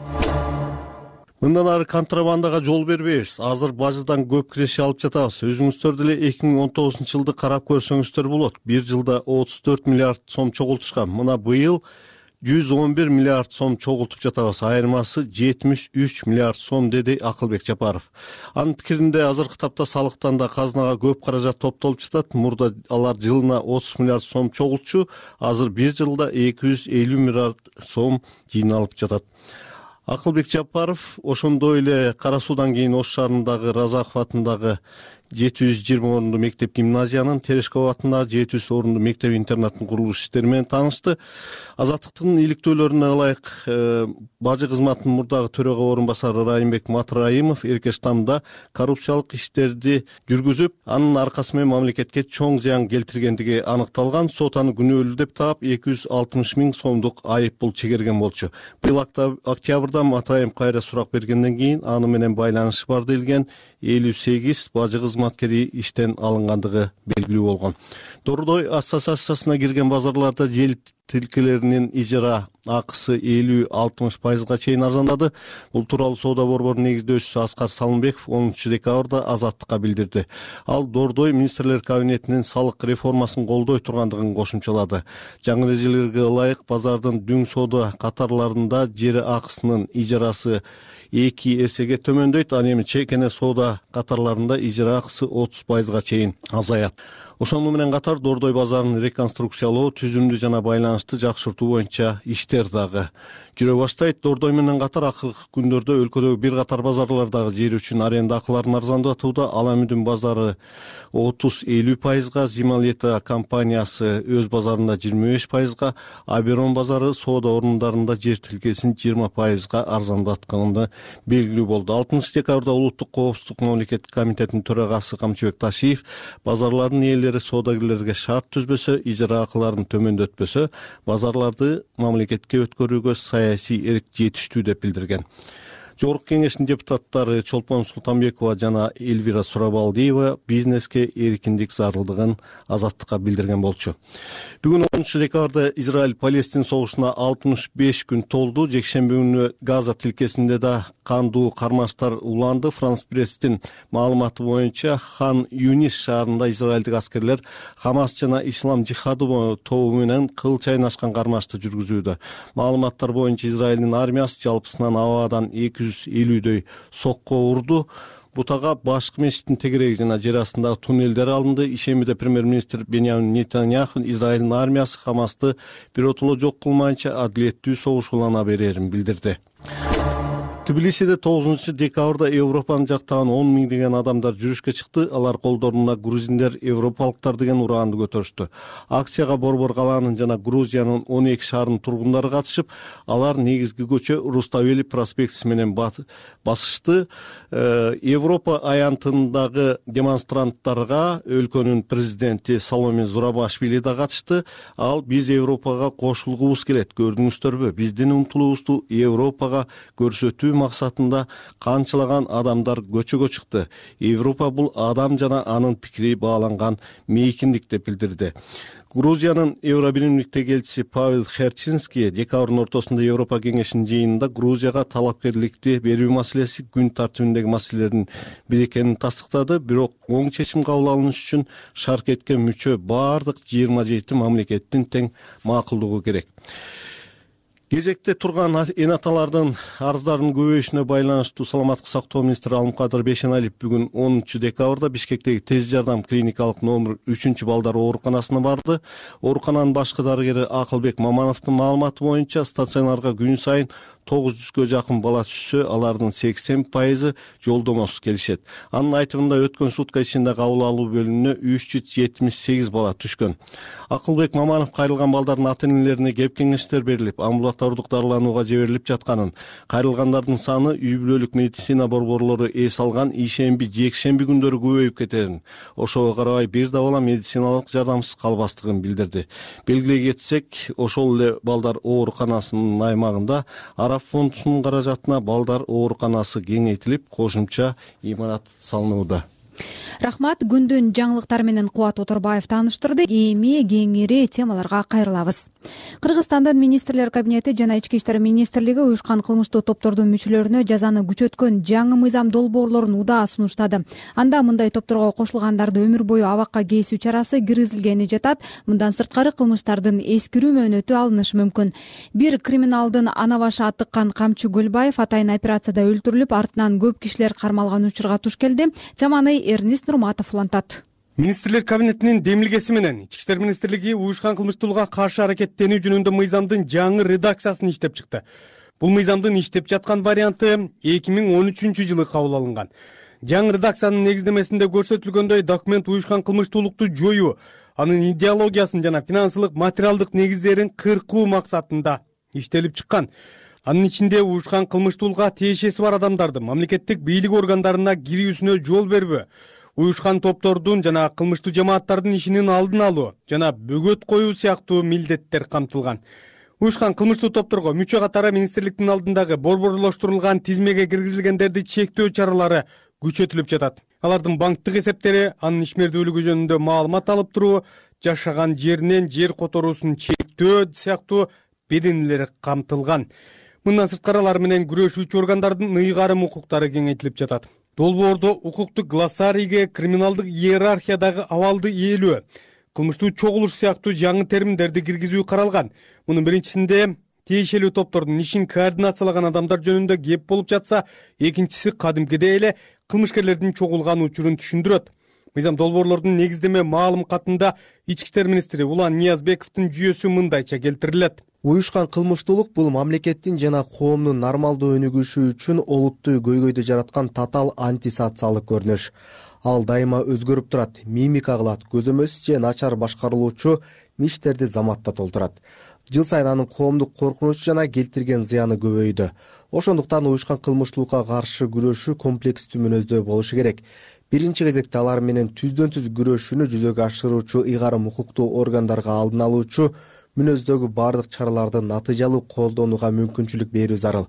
Мындан ары контрабандага жол бербейбиз. Азыр бажыдан көп киреше алып жатабыз. Өзүңүздөр деле эки миң он тогузунчу жылды карап көрсөңүздөр болот. Бир жылда отуз төрт миллиард сом чогултушкан. Мына быйыл жүз он бир миллиард сом чогултуп жатабыз. Айырмасы жетимиш үч миллиард сом, деди Акылбек Жапаров. Анын пикиринде азыркы тапта салыктан да казынага көп каражат топтолуп жатат. Мурда алар жылына отуз миллиард сом чогултчу, азыр бир жылда эки жүз элүү миллиард сом жыйналып жатат. Акылбек Жапаров ошондой эле Кара Суудан кийин Ош шаарындагы Разаков атындагы жети жүз жыйырма орунду мектеп гимназиянын, Терешков атындагы жети жүз орунду мектеп интернаттын курулуш иштери менен таанышты. Азаттыктын иликтөөлөрүнө ылайык бажы кызматынын мурдагы төрага орун басары Райымбек Матраимов Эркештамда коррупциялык иштерди жүргүзүп, анын аркасы менен мамлекетке чоң зыян келтиргендиги аныкталган. Сот аны күнөөлүү деп таап эки жүз алтымыш миң сомдук айып пул чегерген болчу. Быйыл октябрда Матраимов кайра сурак бергенден кийин аны менен байланышы бар делген элүү сегиз бажы кызматкери иштен алынгандыгы белгилүү болгон. Дордой ассоциациясына кирген базарларда жер тилкелеринин ижара акысы элүү алтымыш пайызга чейин арзандады. Бул тууралуу соода борборунун негиздөөчүсү Аскар Салымбеков онунчу декабрда Азаттыкка билдирди. Ал Дордой министрлер кабинетинин салык реформасын колдой тургандыгын кошумчалады. Жаңы эрежелерге ылайык базардын дүң соода катарларында жер акысынын ижарасы эки эсеге төмөндөйт. Ал эми чекене соода катарларында ижара акысы отуз пайызга чейин азаят. Ошону менен катар Дордой базарын реконструкциялоо, түзүмдү жана байланышты жакшыртуу боюнча иштер дагы жүрө баштайт. Дордой менен катар акыркы күндөрдө өлкөдөгү бир катар базарлардагы жер үчүн аренда акыларын арзандатууда. Аламүдүн базары отуз элүү пайызга, Зималета компаниясы өз базарында жыйырма беш пайызга, Аберон базары соода орундарында жер тилкесин жыйырма пайызга арзандатканы белгилүү болду. алтынчы декабрда Улуттук коопсуздук мамлекеттик комитетинин төрагасы Камчыбек Ташиев базарлардын ээлери соодагерлерге шарт түзбөсө, ижара акыларын төмөндөтпөсө, базарларды мамлекетке өткөрүүгө саясий эрк жетиштүү деп билдирген. Жогорку кеңештин депутаттары Чолпон Султанбекова жана Эльвира Сурабалдиева бизнеске эркиндик зарылдыгын Азаттыкка билдирген болчу. Бүгүн онунчу декабрда Израиль Палестин согушуна алтымыш беш күн толду. Жекшемби күнү Газа тилкесинде да кандуу кармаштар уланды. Франс пресстин маалыматы боюнча Хан Юнис шаарында израилдик аскерлер Хамас жана Ислам жихады тобу менен кыл чайнашкан кармашты жүргүзүүдө. Маалыматтар боюнча Израилдин армиясы жалпысынан абадан эки жүз элүүдөй сокко урду. Бутага башкы мечиттин тегереги жана жер астындагы туннелдер алынды. Ишембиде премьер-министр Беньямин Нетаньяху Израилдин армиясы Хамасты биротоло жок кылмайынча адилеттүү согуш улана берерин билдирди. Тбилисиде тогузунчу декабрда Европанын жактаган он миңдеген адамдар жүрүшкө чыкты. Алар колдоруна грузиндер, европалыктар деген ураанды көтөрүштү. Акцияга Борбор калаанын жана Грузиянын он эки шаарынын тургундары катышып, алар негизги көчө Руставели проспектиси менен басышты. Европа аянтындагы демонстранттарга өлкөнүн президенти Саломе Зурабашвили да катышты. Ал биз Европага кошулгубуз келет, көрдүңүздөрбү? Биздин умтулуубузду Европага көрсөтүү максатында канчалаган адамдар көчөгө чыкты. Европа бул адам жана анын пикири бааланган мейкиндик деп билдирди. Грузиянын Евробиримдиктеги элчиси Павел Херчинский декабрдын ортосунда Европа кеңешинин жыйынында Грузияга талапкерликти берүү маселеси күн тартибиндеги маселелердин бири экенин тастыктады. Бирок оң чечим кабыл алыныш үчүн шаркетке мүчө бардык жыйырма жети мамлекеттин тең макулдугу керек. Кезекте турган эн аталардын арыздарынын көбөйүшүнө байланыштуу саламаттык сактоо министри Алымкадыр Бейшеналиев бүгүн онунчу декабрда Бишкектеги тез жардам клиникалык номер үчүнчү балдар ооруканасына барды. Оорукананын башкы дарыгери Акылбек Мамановдун маалыматы боюнча стационарга күн сайын тогуз жүзгө жакын бала түшсө, алардын сексен пайызы жолдомосуз келишет. Анын айтымында өткөн сутка ичинде кабыл алуу бөлүмүнө үч жүз жетимиш сегиз бала түшкөн. Акылбек Маманов кайрылган балдардын ата-энелерине кеп кеңештер берилип, амбулатордук дарыланууга жиберилип жатканын, кайрылгандардын саны үй бүлөлүк медицина борборлору эс алган ишемби, жекшемби күндөрү көбөйүп кетерин, ошого карабай бир да бала медициналык жардамсыз калбастыгын билдирди. Белгилей кетсек, ошол эле балдар ооруканасынын аймагында Араб фондунун каражатына балдар ооруканасы кеңейтилип, кошумча имарат салынууда. Рахмат, күндүн жаңылыктары менен Кубат Оторбаев тааныштырды. Эми кеңири темаларга кайрылабыз. Кыргызстандын министрлер кабинети жана ички иштер министрлиги уюшкан кылмыштуу топтордун мүчөлөрүнө жазаны күчөткөн жаңы мыйзам долбоорлорун удаа сунуштады. Анда мындай топторго кошулгандарды өмүр бою абакка кесүү чарасы киргизилгени жатат. Мындан сырткары кылмыштардын эскирүү мөөнөтү алынышы мүмкүн. Бир криминалдын ана башы атыккан Камчы Көлбаев атайын операцияда өлтүрүлүп, артынан көп кишилер кармалган учурга туш келди. Теманы Эрнис Нурматов улантат. Министрлер кабинетинин демилгеси менен ички иштер министрлиги уюшкан кылмыштуулукка каршы аракеттенүү жөнүндө мыйзамдын жаңы редакциясын иштеп чыкты. Бул мыйзамдын иштеп жаткан варианты эки миң он үчүнчү жылы кабыл алынган. Жаңы редакциянын негиздемесинде көрсөтүлгөндөй, документ уюшкан кылмыштуулукту жоюу, анын идеологиясын жана финансылык материалдык негиздерин кыркуу максатында иштелип чыккан. Анын ичинде уюшкан кылмыштуулукка тиешеси бар адамдардын мамлекеттик бийлик органдарына кирүүсүнө жол бербөө, уюшкан топтордун жана кылмыштуу жамааттардын ишинин алдын алуу жана бөгөт коюу сыяктуу милдеттер камтылган. Уюшкан кылмыштуу топторго мүчө катары министрликтин алдындагы борборлоштурулган тизмеге киргизилгендерди чектөө чаралары күчөтүлүп жатат. Алардын банктык эсептери, анын ишмердүүлүгү жөнүндө маалымат алып туруу, жашаган жеринен жер которуусун чектөө сыяктуу беденелери камтылган. Мындан сырткары алар менен күрөшүүчү органдардын ыйгарым укуктары кеңейтилип жатат. Долбоордо укуктук глоссарийге криминалдык иерархиядагы абалды ээлөө, кылмыштуу чогулуш сыяктуу жаңы терминдерди киргизүү каралган. Мунун биринчисинде тиешелүү топтордун ишин координациялаган адамдар жөнүндө кеп болуп жатса, экинчиси кадимкидей эле кылмышкерлердин чогулган учурун түшүндүрөт. Мыйзам долбоорлордун негиздеме маалым катында ички иштер министри Улан Ниязбековдун жүйөсү мындайча келтирилет. Уюшкан кылмыштуулук бул мамлекеттин жана коомдун нормалдуу өнүгүшү үчүн олуттуу көйгөйдү жараткан татаал антисоциалдык көрүнүш. Ал дайыма өзгөрүп турат, мимика кылат, көзөмөс же начар башкарылуучу миштерди заматта толтурат. Жыл сайын анын коомдук коркунуч жана келтирген зыяны көбөйдү. Ошондуктан уюшкан кылмыштуулукка каршы күрөшүү комплекстүү мүнөздүү болушу керек. Биринчи кезекте алар менен түздөн түз күрөшүүнү жүзөгө ашыруучу ыйгарым укуктуу органдарга алдын алуучу мүнөздөгү бардык чараларды натыйжалуу колдонууга мүмкүнчүлүк берүү зарыл.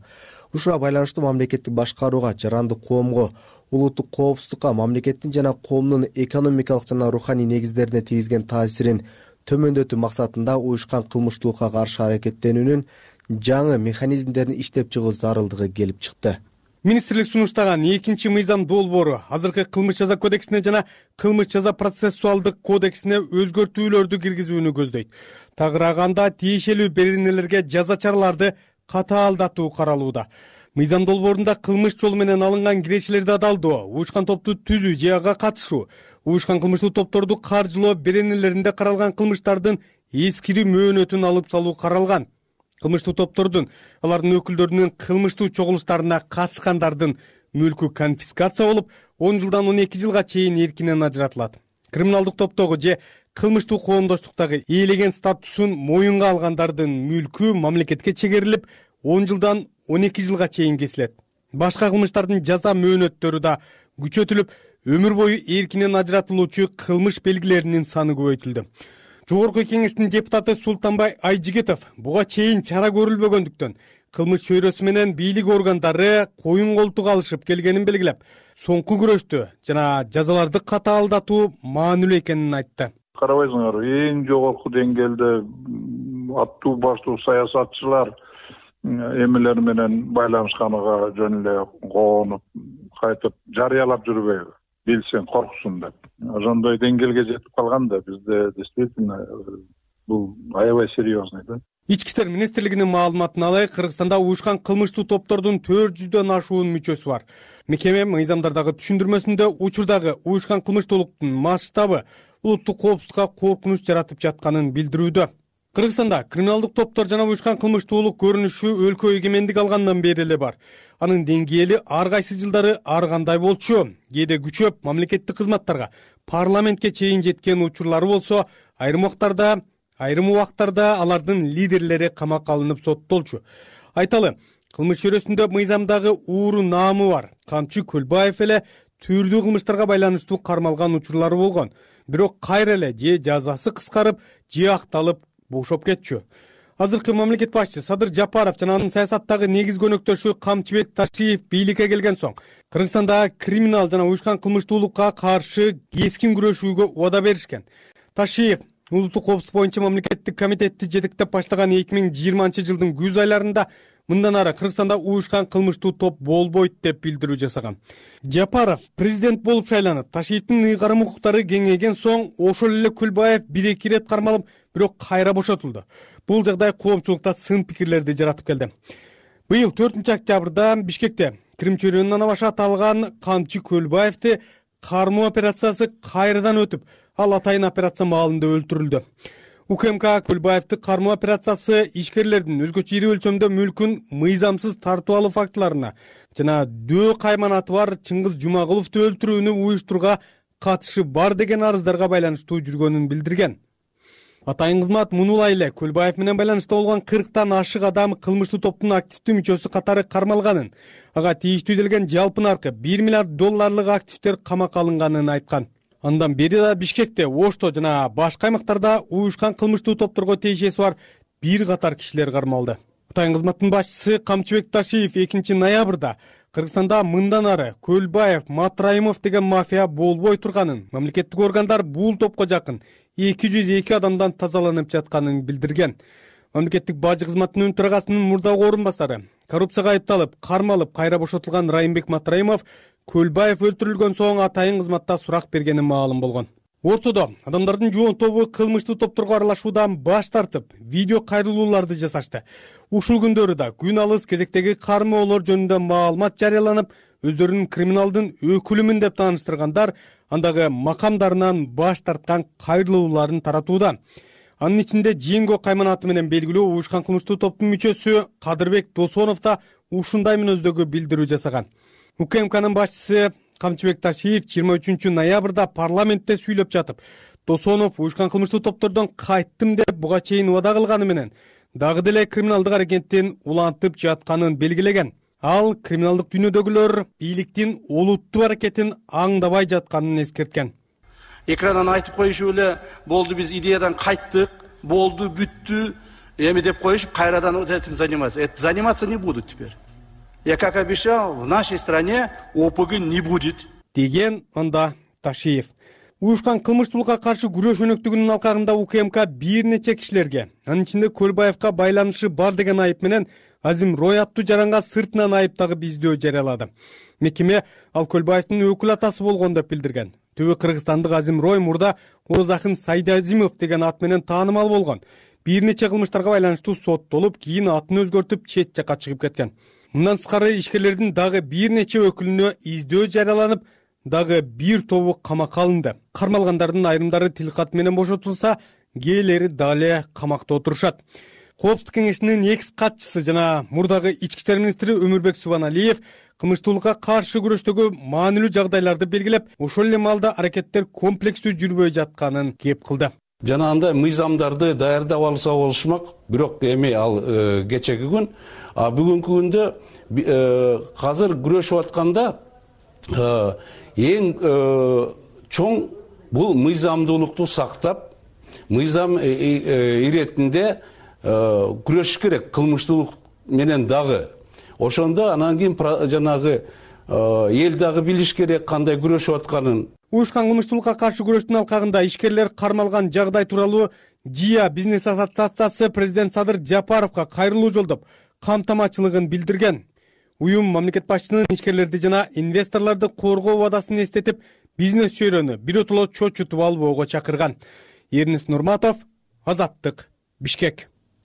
Ушуга байланыштуу мамлекеттик башкарууга, жарандык коомго, улуттук коопсуздукка, мамлекеттин жана коомдун экономикалык жана руханий негиздерине тийгизген таасирин төмөндөтүү максатында уюшкан кылмыштуулукка каршы аракеттенүүнүн жаңы механизмдерин иштеп чыгуу зарылдыгы келип чыкты. Министрлик сунуштаган экинчи мыйзам долбоору азыркы кылмыш жаза кодексине жана кылмыш жаза процессуалдык кодексине өзгөртүүлөрдү киргизүүнү көздөйт. Тагырааганда тиешелүү беренелерге жаза чараларды катаалдатуу каралууда. Мыйзам долбоорунда кылмыш жолу менен алынган кирешелерди адалдоо, уюшкан топту түзүү же ага катышуу, уюшкан кылмыштуу топторду каржылоо беренелеринде каралган кылмыштардын эскири мөөнөтүн алып салуу каралган. Кылмыштуу топтордун, алардын өкүлдөрүнүн кылмыштуу чогулуштарына катышкандардын мүлкү конфискация болуп, он жылдан он эки жылга чейин эркинен ажыратылат. Криминалдык топтогу же кылмыштуу коомдоштуктагы ээлеген статусун моюнга алгандардын мүлкү мамлекетке чегерилип, он жылдан он эки жылга чейин кесилет. Башка кылмыштардын жаза мөөнөттөрү да күчөтүлүп, өмүр бою эркинен ажыратылуучу кылмыш белгилеринин саны көбөйтүлдү. Жогорку кеңештин депутаты Султанбай Айжигитов буга чейин чара көрүлбөгөндүктөн кылмыш чөйрөсү менен бийлик органдары коюн колтук алышып келгенин белгилеп, соңку күрөштү жана жазаларды катаалдатуу маанилүү экенин айтты. Карабайсыңар, эң жогорку деңгээлде аттуу баштуу саясатчылар эмелер менен байланышканыга жөн эле коонуп, кайтып жарыялап жүрбөйбү? Билсең корксун деп. Ошондой деңгээлге жетип калган да бизде действительно бул аябай серьезный да. Ички иштер министрлигинин маалыматына алайык, Кыргызстанда уюшкан кылмыштуу топтордун төрт жүздөн ашуун мүчөсү бар. Мекеме мыйзамдардагы түшүндүрмөсүндө учурдагы уюшкан кылмыштуулуктун масштабы улуттук коопсуздукка коркунуч жаратып жатканын билдирүүдө. Кыргызстанда криминалдык топтор жана уюшкан кылмыштуулук көрүнүшү өлкө эгемендик алгандан бери эле бар. Анын деңгээли ар кайсы жылдары ар кандай болчу, кээде күчөп мамлекеттик кызматтарга, парламентке чейин жеткен учурлары болсо, айрым убактарда, айрым убактарда алардын лидерлери камакка алынып соттолчу. Айталы, кылмыш чөйрөсүндө мыйзамдагы ууру наамы бар. Камчы Көлбаев эле түрдүү кылмыштарга байланыштуу кармалган учурлары болгон. Бирок кайра эле же жазасы кыскарып, же акталып бошоп кетчү. Азыркы мамлекет башчы Садыр Жапаров жана анын саясаттагы негизги өнөктөшү Камчыбек Ташиев бийликке келген соң Кыргызстанда криминал жана уюшкан кылмыштуулукка каршы кескин күрөшүүгө убада беришкен. Ташиев улуттук коопсуздук боюнча мамлекеттик комитетти жетектеп баштаган эки миң жыйырманчы жылдын күз айларында мындан ары Кыргызстанда уюшкан кылмыштуу топ болбойт деп билдирүү жасаган. Жапаров президент болуп шайланып, Ташиевдин ыйгарым укуктары кеңейген соң ошол эле Көлбаев бир-эки ирет кармалып, бирок кайра бошотулду. Бул жагдай коомчулукта сын пикирлерди жаратып келди. Быйыл төртүнчү октябрда Бишкекте Крим чөйрөнүнөн башы аталган Камчы Көлбаевди кармоо операциясы кайрадан өтүп, ал атайын операция маалында өлтүрүлдү. УКМК Көлбаевди кармоо операциясы ишкерлердин өзгөчө ири өлчөмдө мүлкүн мыйзамсыз тартып алуу фактыларына жана дөө кайманаты бар Чыңгыз Жумагуловду өлтүрүүнү уюштурууга катышы бар деген арыздарга байланыштуу жүргөнүн билдирген. Атайын кызмат мунулай эле Көлбаев менен байланышта болгон кырктан ашык адам кылмыштуу топтун активдүү мүчөсү катары кармалганын, ага тийиштүү делген жалпы наркы бир миллиард долларлык активдер камакка алынганын айткан. Андан бери да Бишкекте, Ошто жана башка аймактарда уюшкан кылмыштуу топторго тиешеси бар бир катар кишилер кармалды. Атайын кызматтын башчысы Камчыбек Ташиев экинчи ноябрда Кыргызстанда мындан ары Көлбаев, Матраимов деген мафия болбой турганын, мамлекеттик органдар бул топко жакын эки жүз эки адамдан тазаланып жатканын билдирген. Мамлекеттик бажы кызматынын төрагасынын мурдагы орун басары, коррупцияга айыпталып, кармалып, кайра бошотулган Райымбек Матраимов Көлбаев өлтүрүлгөн соң атайын кызматта сурак бергени маалым болгон. Ортодо адамдардын жоон тобу кылмыштуу топторго аралашуудан баш тартып, видео кайрылууларды жасашты. Ушул күндөрү да күн алыс кезектеги кармоолор жөнүндө маалымат жарыяланып, өздөрүнүн криминалдын өкүлүмүн деп тааныштыргандар андагы макамдарынан баш тарткан кайрылууларын таратууда. Анын ичинде Жеңго кайманаты менен белгилүү уюшкан кылмыштуу топтун мүчөсү Кадырбек Досонов да ушундай мүнөздөгү билдирүү жасаган. УКМКнын башчысы Камчыбек Ташиев жыйырма үчүнчү ноябрда парламентте сүйлөп жатып, Досонов уюшкан кылмыштуу топтордон кайттым деп буга чейин убада кылганы менен дагы деле криминалдык аракеттин улантып жатканын белгилеген. Ал криминалдык дүйнөдөгүлөр бийликтин олуттуу аракетин аңдабай жатканын эскерткен. Экрандан айтып коюшу эле болду, биз идеядан кайттык, болду, бүттү, эми деп коюшуп, кайрадан этим заниматься. Это заниматься не будут теперь. Я как обещал, в нашей стране ОПГ не будет. Деген анда Ташиев. Уюшкан кылмыштуулукка каршы күрөш өнөктүгүнүн алкагында УКМК бир нече кишилерге, анын ичинде Көлбаевка байланышы бар деген айып менен Азим Рой аттуу жаранга сыртынан айып тагып издөө жарыялады. Мекеме ал Көлбаевдин өкүл атасы болгон деп билдирген. Түбү кыргызстандык Азим Рой мурда Орозакын Сайдазимов деген ат менен таанымал болгон. Бир нече кылмыштарга байланыштуу соттолуп, кийин атын өзгөртүп чет жакка чыгып кеткен. Мындан сырткары ишкерлердин дагы бир нече өкүлүнө издөө жарыяланып, дагы бир тобу камакка алынды. Кармалгандардын айрымдары тилкат менен бошотулса, кээрлери дале камакта отурушат. Коопсуздук кеңешинин экс катчысы жана мурдагы ички иштер министри Өмүрбек Субаналиев кылмыштуулукка каршы күрөштөгү маанилүү жагдайларды белгилеп, ошол эле маалда аракеттер комплекстүү жүрбөй жатканын кеп кылды. Жанагындай мыйзамдарды даярдап алса болушмак, бирок эми ал кечеги күн, а бүгүнкү күндө азыр күрөшүп атканда эң чоң бул мыйзамдуулукту сактап, мыйзам иретинде күрөшүш керек кылмыштуулук менен дагы. Ошондо анан кийин жанагы эл дагы билиш керек кандай күрөшүп атканын. Уюшкан кылмыштуулукка каршы күрөштүн алкагында ишкерлер кармалган жагдай тууралуу ЖИА бизнес ассоциациясы президент Садыр Жапаровго кайрылуу жолдоп, камтамачылыгын билдирген. Уюм мамлекет башчысынын ишкерлерди жана инвесторлорду коргоо убадасын эстетип, бизнес чөйрөнү биротоло чочутуп албоого чакырган. Эрнис Нурматов, Азаттык, Бишкек.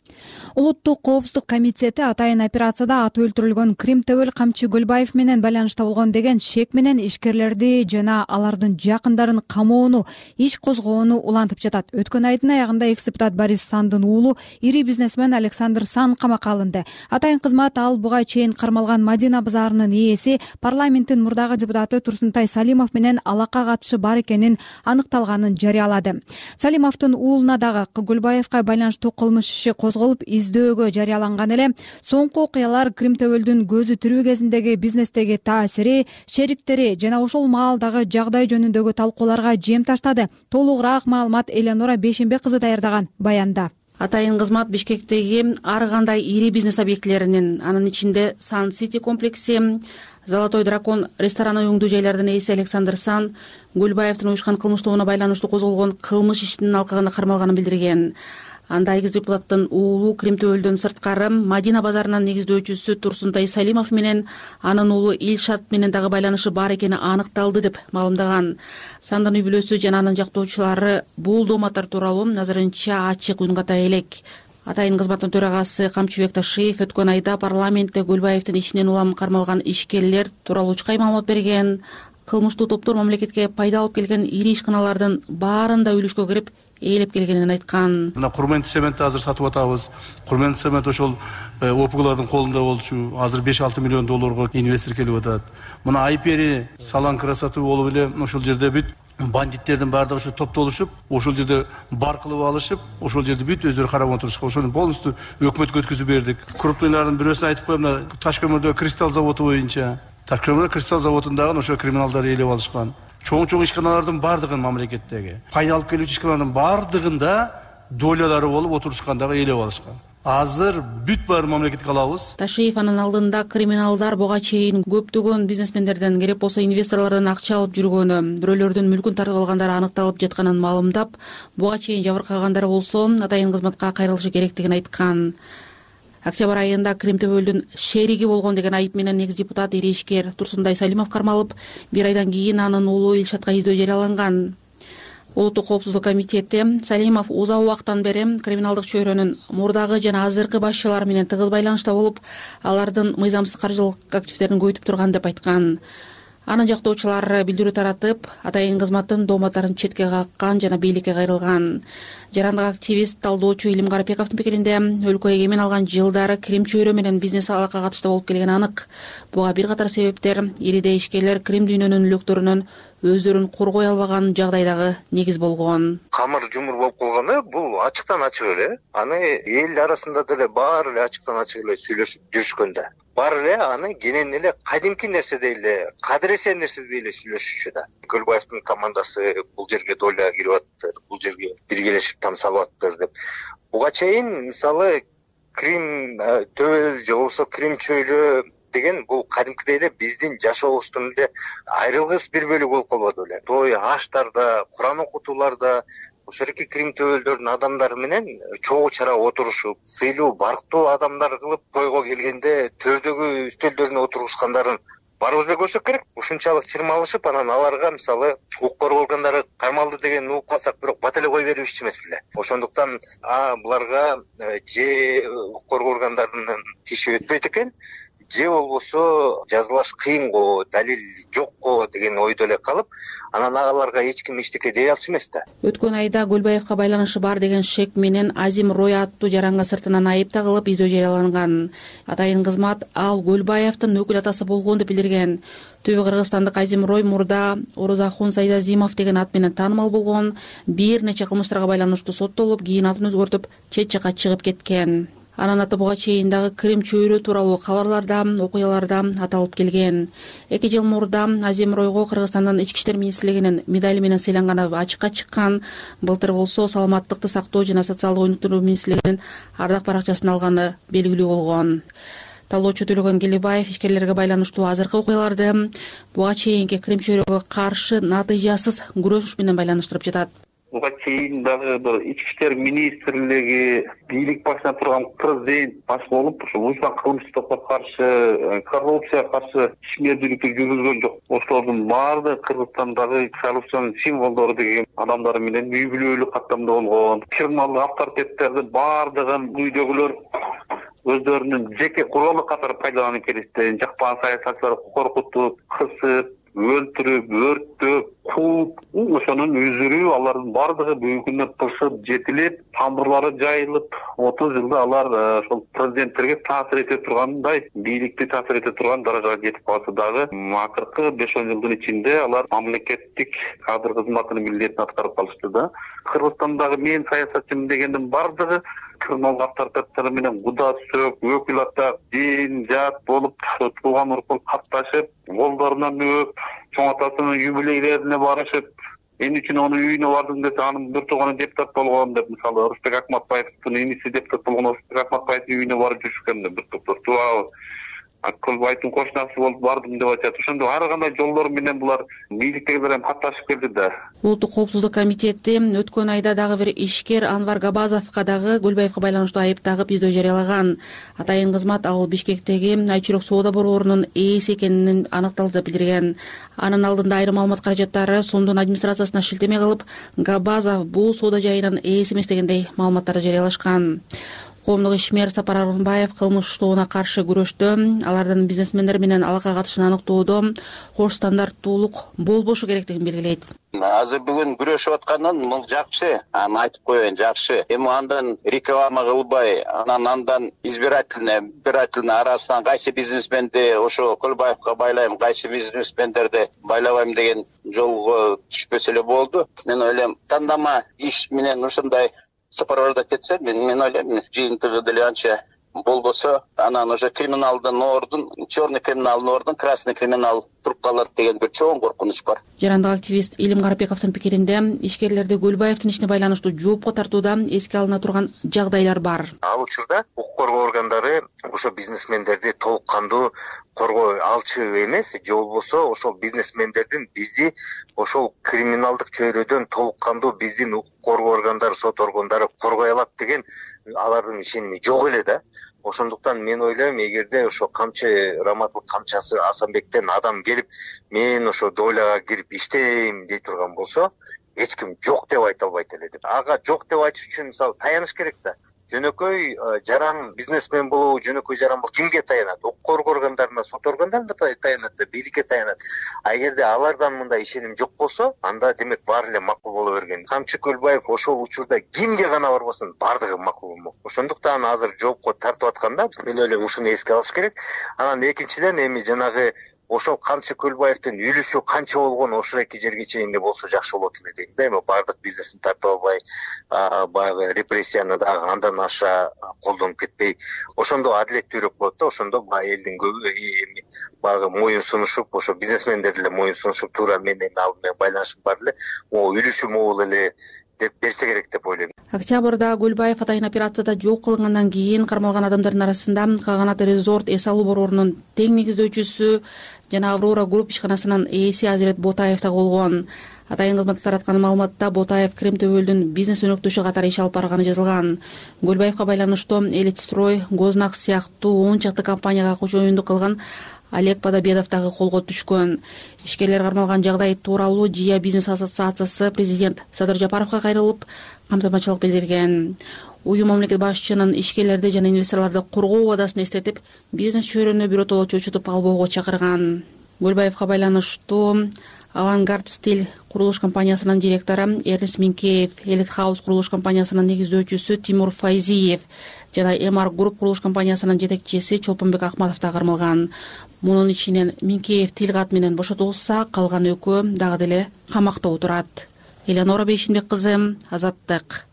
Улуттук коопсуздук комитети атайын операцияда аты өлтүрүлгөн Крим Төбөл камчы Көлбаев менен байланышта болгон деген шек менен ишкерлерди жана алардын жакындарын камоону, иш козгоону улантып жатат. Өткөн айдын аягында экс-депутат Борис Сандын уулу, ири бизнесмен Александр Сан камакка алынды. Атайын кызмат ал буга чейин кармалган Мадина базарынын ээси, парламенттин мурдагы депутаты Турсунтай Салимов менен алакка катышы бар экенин аныкталганын жарыялады. Салимовдун уулуна дагы Көлбаевка байланыштуу кылмыш иши козголуп, издөөгө жарыяланган эле. Соңку окуялар Крим Төбөлдүн көзү тирүү кезиндеги бизнестеги таасири, шериктери жана ошол маалдагы жагдай жөнүндөгү талкууларга жем таштады. Толугураак маалымат Эленора Бейшембек кызы даярдаган баянда. Атайын кызмат Бишкектеги ар кандай ири бизнес объектилеринин, анын ичинде Сан Сити комплекси, Золотой дракон рестораны өңдүү жайлардын ээси Александр Сан Көлбаевдин уюшкан кылмыштууна байланыштуу козголгон кылмыш ишинин алкагында кармалганын билдирген. Анда экс депутаттын уулу Крим Төбөлдөн сырткары Мадина базарынын негиздөөчүсү Турсунтай Салимов менен анын уулу Илшат менен дагы байланышы бар экени аныкталды деп маалымдаган. Сандын үй бүлөсү жана анын жактоочулары бул дооматтар тууралуу азырынча ачык үн ката элек. Атайын кызматтын төрагасы Камчыбек Ташиев өткөн айда парламентте Көлбаевдин ишинен улам кармалган ишкерлер тууралуу чыкай маалымат берген. Кылмыштуу топтор мамлекетке пайда алып келген ири ишканалардын баарында үлүшкө кирип ээлеп келгенин айткан. Мына Курмент цементти азыр сатып атабыз. Курмент цемент ошол ОПГлардын колунда болчу. Азыр беш алты миллион долларга инвестор келип атат. Мына Айпери салан красоту болуп эле ошол жерде бүт бандиттердин баардыгы ушу топтолушуп, ошол жерде бар кылып алышып, ошол жерде бүт өздөрү карап отурушкан. Ошону полностью өкмөткө өткөзүп бердик. Крупныйлардын бирөөсүн айтып коем, мына Ташкөмүрдө кристалл заводу боюнча. Ташкөмүрдө кристалл заводундагы ошо криминалдар ээлеп алышкан. Чоң-чоң ишканалардын бардыгын мамлекеттеги пайда алып келүүчү ишканалардын бардыгында долялары болуп отурушкандагы ээлеп алышкан. Азыр бүт баарын мамлекетке алабыз. Ташиев анын алдында криминалдар буга чейин көптөгөн бизнесмендерден, керек болсо инвесторлордон акча алып жүргөнү, бирөөлөрдүн мүлкүн тартып алгандары аныкталып жатканын маалымдап, буга чейин жабыркагандар болсо атайын кызматка кайрылышы керектигин айткан. Октябрь айында Крим Төбөлдүн шериги болгон деген айып менен экс депутат ири ишкер Турсунтай Салимов кармалып, бир айдан кийин анын уулу Илшатка издөө жарыяланган. Улуттук коопсуздук комитети Салимов узак убакыттан бери криминалдык чөйрөнүн мурдагы жана азыркы башчылары менен тыгыз байланышта болуп, алардын мыйзамсыз каржылык активдерин көбөйтүп турган деп айткан. Анын жактоочулары билдирүү таратып, атайын кызматтын дооматтарын четке каккан жана бийликке кайрылган. Жарандык активист, талдоочу Илим Карапековдун пикиринде, өлкө эгемен алган жылдары Крим чөйрө менен бизнес алака катышта болуп келген анык. Буга бир катар себептер ириде ишкерлер Крим дүйнөнүн үлөктөрүнөн өздөрүн коргой албаган жагдайдагы негиз болгон. Камыр жумур болуп калганы бул ачыктан ачык эле. Аны эл арасында деле баары эле ачыктан ачык эле сүйлөшүп жүрүшкөндө. Бар эле аны кенен эле кадимки нерседей эле, кадыресе нерседей эле сүйлөшүшү да. Көлбаевдин командасы бул жерге доля кирип атты, бул жерге биргелешип там салып аттыр деп. Буга чейин мисалы Крим Төбөл же болбосо Крим чөйрө деген бул кадимкидей эле биздин жашообуздун эле айрылгыс бир бөлүгү болуп калбады беле. Той аштарда, Куран окутууларда ошол эки Крим төбөлдөрүнүн адамдары менен чогуу чара отурушуп, сыйлуу барктуу адамдар кылып тойго келгенде төрдөгү үстөлдөрүнө отургузгандарын баарыбыз эле көрсөк керек. Ушунчалык чырмалышып, анан аларга мисалы укук коргоо органдары кармалды деген угуп калсак, бирок бат эле кое берип иш эмес беле. Ошондуктан а буларга же укук коргоо органдарынын тиши өтпөйт экен, же болбосо жазылаш кыйын го, далил жок го деген ойдо эле калып, анан агаларга эч ким эчтеке дей алчу эмес да. Өткөн айда Көлбаевка байланышы бар деген шек менен Азим Рой аттуу жаранга сыртынан айып тагылып издөө жарыяланган. Атайын кызмат ал Көлбаевдин өкүл атасы болгон деп билдирген. Түбү кыргызстандык Азим Рой мурда Орозахун Сайдазимов деген ат менен таанымал болгон, бир нече кылмыштарга байланыштуу соттолуп, кийин атын өзгөртүп, чет жакка чыгып кеткен. Анын аты буга чейин дагы Крим чөйрө тууралуу кабарларда, окуяларда аталып келген. Эки жыл мурда Азим Ройго Кыргызстандын ички иштер министрлигинин медали менен сыйланганы ачыкка чыккан. Былтыр болсо саламаттыкты сактоо жана социалдык өнүктүрүү министрлигинин ардак баракчасын алганы белгилүү болгон. Талоочу Төлөгөн Келебаев ишкерлерге байланыштуу азыркы окуяларды буга чейинки Крим чөйрөгө каршы натыйжасыз күрөшүш менен байланыштырып жатат. Буга чейин дагы бир ички иштер министрлиги бийлик башына турган президент баш болуп, ошо уюшкан кылмыштыкка каршы, коррупцияга каршы ишмердүүлүктү жүргүзгөн жок. Ошолордун баардыгы Кыргызстандагы коррупциянын символдору деген адамдар менен үй бүлөлүк каттамда болгон. Криминалдык авторитеттердин баардыгын үйдөгүлөр өздөрүнүн жеке куралы катары пайдаланып келишти. Жакпаган саясатчыларды коркутуп, кысып, өлтүрүп, өрттөп, кууп, ошонун үзүрү алардын баардыгы бүгүнкүнө тышып, жетилип, тамырлары жайылып, отуз жылда алар ошол президенттерге таасир эте тургандай, бийликти таасир эте турган даражага жетип калса дагы, акыркы беш он жылдын ичинде алар мамлекеттик кадр кызматынын милдетин аткарып калышты да. Кыргызстандагы мен саясатчымын дегендин баардыгы криминалдык авторитеттер менен куда сөк, өкүл ата, дин, жат болуп, тууган урукка катташып, колдорунан өп, чоң атасынын юбилейлерине барышып, эмне үчүн анын үйүнө бардым десе, анын бир тууганы депутат болгон деп, мисалы, Рустек Акматбаевдин иниси депутат болгон Рустек Акматбаевдин үйүнө барып жүрүшкөн бир топтор. Туурабы? Көлбаевдин кошунасы болуп бардым деп айтат. Ошондо ар кандай жолдор менен булар бийликтегилер эми катташып келди да. Улуттук коопсуздук комитети өткөн айда дагы бир ишкер Анвар Габазовго дагы Көлбаевге байланыштуу айып тагып издөө жарыялаган. Атайын кызмат ал Бишкектеги Айчүрөк соода борборунун ээси экенин аныкталды деп билдирген. Анын алдында айрым маалымат каражаттары сомдун администрациясына шилтеме кылып, Габазов бул соода жайынын ээси эмес дегендей маалыматтарды жарыялашкан. Коомдук ишмер Сапар Арынбаев кылмыш тобуна каршы күрөштө алардын бизнесмендер менен алака катышын аныктоодо кош стандарттуулук болбошу керектигин белгилейт. Азыр бүгүн күрөшүп аткандан бул жакшы, аны айтып коеюн, жакшы. Эми андан реклама кылбай, анан андан избирательный, избирательный арасынан кайсы бизнесменди ошо Көлбаевга байлайм, кайсы бизнесмендерди байлабайм деген жолго түшпөсө эле болду. Мен ойлойм, тандама иш менен ушундай сапарларда кетсе, мен мен ойлойм, жыйынтыгы деле анча болбосо, анан уже криминалдын ордун, черный криминалдын ордун красный криминал туруп калат деген бир чоң коркунуч бар. Жарандык активист Илим Карапбековдун пикиринде, ишкерлерди Көлбаевдин ишине байланыштуу жоопко тартууда эске алына турган жагдайлар бар. Ал учурда укук коргоо органдары ошо бизнесмендерди толук кандуу коргой алчу эмес, же болбосо ошол бизнесмендердин бизди ошол криминалдык чөйрөдөн толук кандуу биздин укук коргоо органдары, сот органдары коргой алат деген алардын ишеними жок эле да. Ошондуктан мен ойлойм, эгерде ошо камчы Раматылык камчасы Асанбектен адам келип, мен ошо дойлага кирип иштейм дей турган болсо, эч ким жок деп айта албайт эле деп. Ага жок деп айтыш үчүн мисалы таяныш керек да. Жөнөкөй жаран бизнесмен болуу, жөнөкөй жаран болуу кимге таянат? Укук коргоо органдарына, сот органдарына таянат да, бийликке таянат. А эгерде алардан мындай ишеним жок болсо, анда демек баары эле макул боло берген. Камчы Көлбаев ошол учурда кимге гана барбасын, баардыгы макул болмок. Ошондуктан азыр жоопко тартып атканда, мен ойлойм ушуну эске алыш керек. Анан экинчиден эми жанагы ошол Камчы Көлбаевдин үлүшү канча болгон ошол эки жерге чейин эле болсо жакшы болот эле дейм да. Эми баардык бизнесин тартып албай, баягы репрессияны дагы андан аша колдонуп кетпей, ошондо адилеттүүрөөк болот да. Ошондо баягы элдин көбү эми баягы моюн сунушуп, ошо бизнесмендер деле моюн сунушуп, туура мен эми ал менен байланышым бар эле, могу үлүшү могул эле деп берсе керек деп ойлойм. Октябрда Көлбаев атайын операцияда жок кылынгандан кийин кармалган адамдардын арасында Каганат резорт эс алуу борборунун тең негиздөөчүсү жана Аврора групп ишканасынын ээси Азирет Ботаев да болгон. Атайын кызмат тараткан маалыматта Ботаев Крем төбөлдүн бизнес өнөктөшү катары иш алып барганы жазылган. Көлбаевка байланыштуу Элитстрой, Гознак сыяктуу он чакты компанияга кожоюндук кылган Олег Подобедов дагы колго түшкөн. Ишкерлер кармалган жагдай тууралуу Жия бизнес ассоциациясы президент Садыр Жапаровго кайрылып, камтамачылык билдирген. Уюм мамлекет башчынын ишкерлерди жана инвесторлорду коргоо убадасын эстетип, бизнес чөйрөнү биротоло чочутуп албоого чакырган. Көлбаевка байланыштуу Авангард Стиль курулуш компаниясынын директору Эрнест Минкеев, Элит Хаус курулуш компаниясынын негиздөөчүсү Тимур Файзиев жана Эмар групп курулуш компаниясынын жетекчиси Чолпонбек Акматов да кармалган. Мунун ичинен Минкеев тил кат менен бошотулса, калган экөө дагы деле камакта отурат. Элеонора Бейшинбек кызы, Азаттык.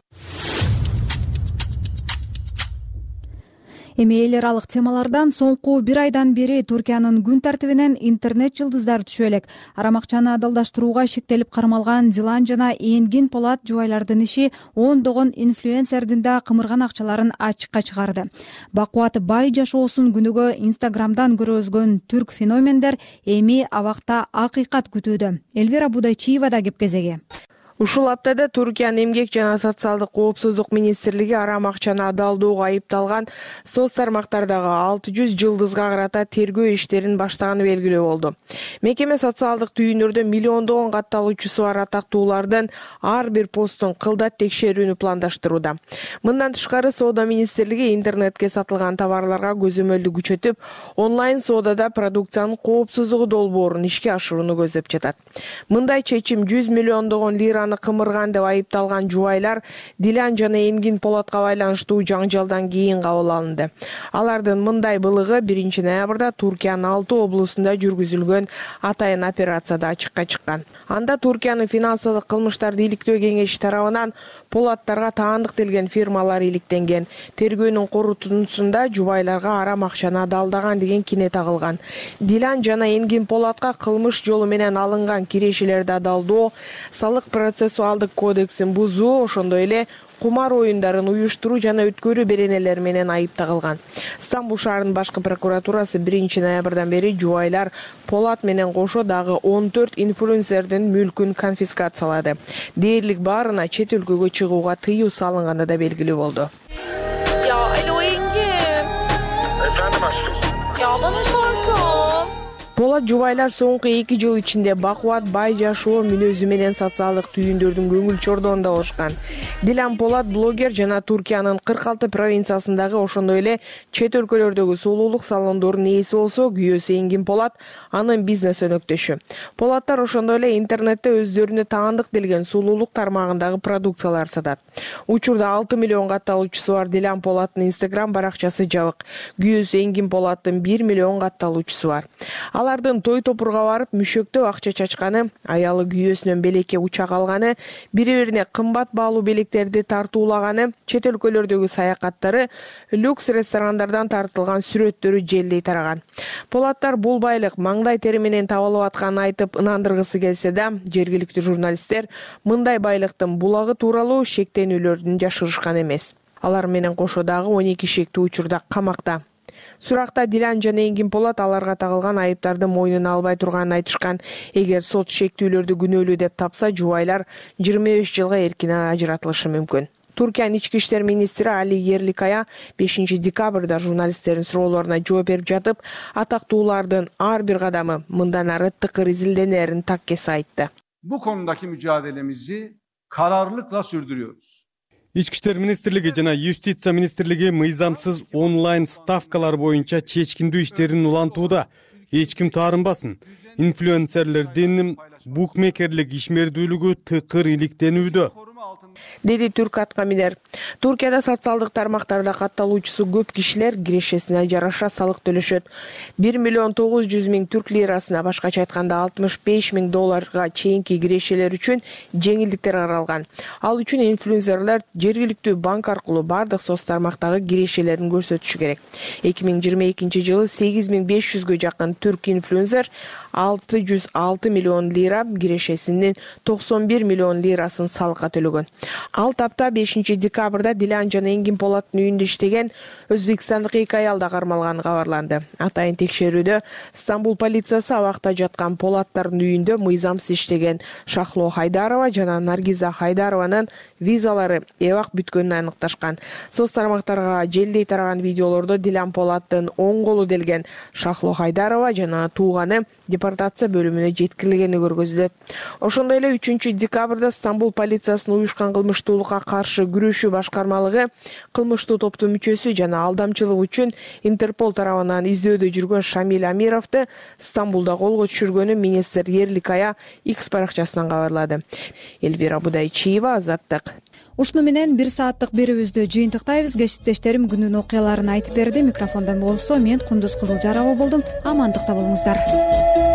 Эми эл аралык темалардан соңку бир айдан бери Туркиянын күн тартибинен интернет жылдыздары түшө элек. Арам акчаны адалдаштырууга шектелип кармалган Дилан жана Энгин Полат жубайлардын иши ондогон инфлюенсердин да кымырган акчаларын ачыкка чыгарды. Бакубат бай жашоосун күнүгө Инстаграмдан көргөзгөн түрк феномендер эми абакта акыйкат күтүүдө. Элвира Будайчиева да кеп кезеги. Ушул аптада Туркиянын эмгек жана социалдык коопсуздук министрлиги арам акчаны адалдоого айыпталган соц тармактардагы алты жүз жылдызга карата тергөө иштерин баштаганы белгилүү болду. Мекеме социалдык түйүндөрдө миллиондогон катталуучусу бар атактуулардын ар бир постун кылдат текшерүүнү пландаштырууда. Мындан тышкары соода министрлиги интернетке сатылган товарларга көзөмөлдү күчөтүп, онлайн соодада продукциянын коопсуздугу долбоорун ишке ашырууну көздөп жатат. Мындай чечим жүз миллиондогон лираны кымырган деп айыпталган жубайлар Дилан жана Энгин Полатка байланыштуу жаңжалдан кийин кабыл алынды. Алардын мындай былыгы биринчи ноябрда Туркиянын алты облусунда жүргүзүлгөн атайын операцияда ачыкка чыккан. Анда Туркиянын финансылык кылмыштарды иликтөө кеңеши тарабынан Полаттарга таандыктелген фирмалар иликтенген. Тергөөнүн корутундусунда жубайларга арам акчаны адалдаган деген кине тагылган. Дилан жана Энгин Полатка кылмыш жолу менен алынган кирешелерди адалдоо, салык процессуалдык кодексин бузуу, ошондой эле кумар оюндарын уюштуруу жана өткөрүү беренелери менен айып тагылган. Стамбул шаарынын башкы прокуратурасы биринчи ноябрдан бери жубайлар Полат менен кошо дагы он төрт инфлюенсердин мүлкүн конфискациялады. Дээрлик баарына чет өлкөгө чыгууга тыюу салынганы да белгилүү болду. Полат жубайлар соңку эки жыл ичинде бакубат бай жашоо мүнөзү менен социалдык түйүндөрдүн көңүл чордонунда болушкан. Дилан Полат блогер жана Туркиянын кырк алты провинциясындагы ошондой эле чет өлкөлөрдөгү сулуулук салондорунун ээси болсо, күйөөсү Энгин Полат анын бизнес өнөктөшү. Полаттар ошондой эле интернетте өздөрүнө таандыктелген сулуулук тармагындагы продукциялар сатат. Учурда алты миллион катталуучусу бар Дилан Полаттын Инстаграм баракчасы жабык. Күйөөсү Энгин Полаттын бир миллион катталуучусу бар. Алардын той топурга барып мүшөктөө акча чачканы, аялы күйөөсүнөн белекке учак алганы, бири-бирине кымбат баалуу белектерди тартуулаганы, чет өлкөлөрдөгү саякаттары, люкс ресторандардан тартылган сүрөттөрү желдей тараган. Полаттар бул байлык маңдай тери менен табылып атканын айтып ынандыргысы келсе да, жергиликтүү журналисттер мындай байлыктын булагы тууралуу шектенүүлөрдүн жашырышкан эмес. Алар менен кошо дагы он эки шектүү учурда камакта. Суракта Дилан жана Энгин Полат аларга тагылган айыптарды мойнуна албай турганын айтышкан. Эгер сот шектүүлөрдү күнөөлүү деп тапса, жубайлар жыйырма беш жылга эркинен ажыратылышы мүмкүн. Туркиянын ички иштер министри Али Ерликая бешинчи декабрда журналисттердин суроолоруна жооп берип жатып, атактуулардын ар бир кадамы мындан ары тыкыр изилденерин так кесе айтты. Bu konudaki mücadelemizi kararlılıkla sürdürüyoruz. Ички иштер министрлиги жана Юстиция министрлиги мыйзамсыз онлайн ставкалар боюнча чечкиндүү иштерин улантууда. Эч ким таарынбасын. Инфлюенсерлердин букмекерлик ишмердүүлүгү тыкыр иликтенүүдө, деди Түрк аткаминер. Туркияда социалдык тармактарда катталуучусу көп кишилер кирешесине жараша салык төлөшөт. бир миллион тогуз жүз миң түрк лирасына, башкача айтканда алтымыш беш миң долларга чейинки кирешелер үчүн жеңилдиктер каралган. Ал үчүн инфлюенсерлер жергиликтүү банк аркылуу бардык соц тармактагы кирешелерин көрсөтүшү керек. эки миң жыйырма экинчи жылы сегиз миң беш жүзгө жакын түрк инфлюенсер алты жүз алты миллион лира, кирешесинин токсон бир миллион лирасын салыкка төлөгөн. Ал тапта бешинчи декабрда Дилан жана Энгин Полаттын үйүндө иштеген өзбекстандык эки аял да кармалганы кабарланды. Атайын текшерүүдө Стамбул полициясы абакта жаткан Полаттардын үйүндө мыйзамсыз иштеген Шахло Хайдарова жана Наргиза Хайдарованын визалары эбак бүткөнүн аныкташкан. Соц тармактарга желдей тараган видеолордо Дилан Полаттын оң колу делген Шахло Хайдарова жана тууганы депортация бөлүмүнө жеткирилгени көргөзүлөт. Ошондой эле үчүнчү декабрда Стамбул полициясынын уюшкан кылмыштуулукка каршы күрөшүү башкармалыгы кылмыштуу топтун мүчөсү жана алдамчылык үчүн Интерпол тарабынан издөөдө жүргөн Шамиль Амировду Стамбулда колго түшүргөнүн министр Ерликая X баракчасынан кабарлады. Эльвира Будайчиева, Азаттык. Ушуну менен бир сааттык берүүбүздү жыйынтыктайбыз. Кесиптештерим күнүнүн окуяларын айтып берди. Микрофондон болсо мен Кундуз Кызылжарова болдум. Амандыкта болуңуздар.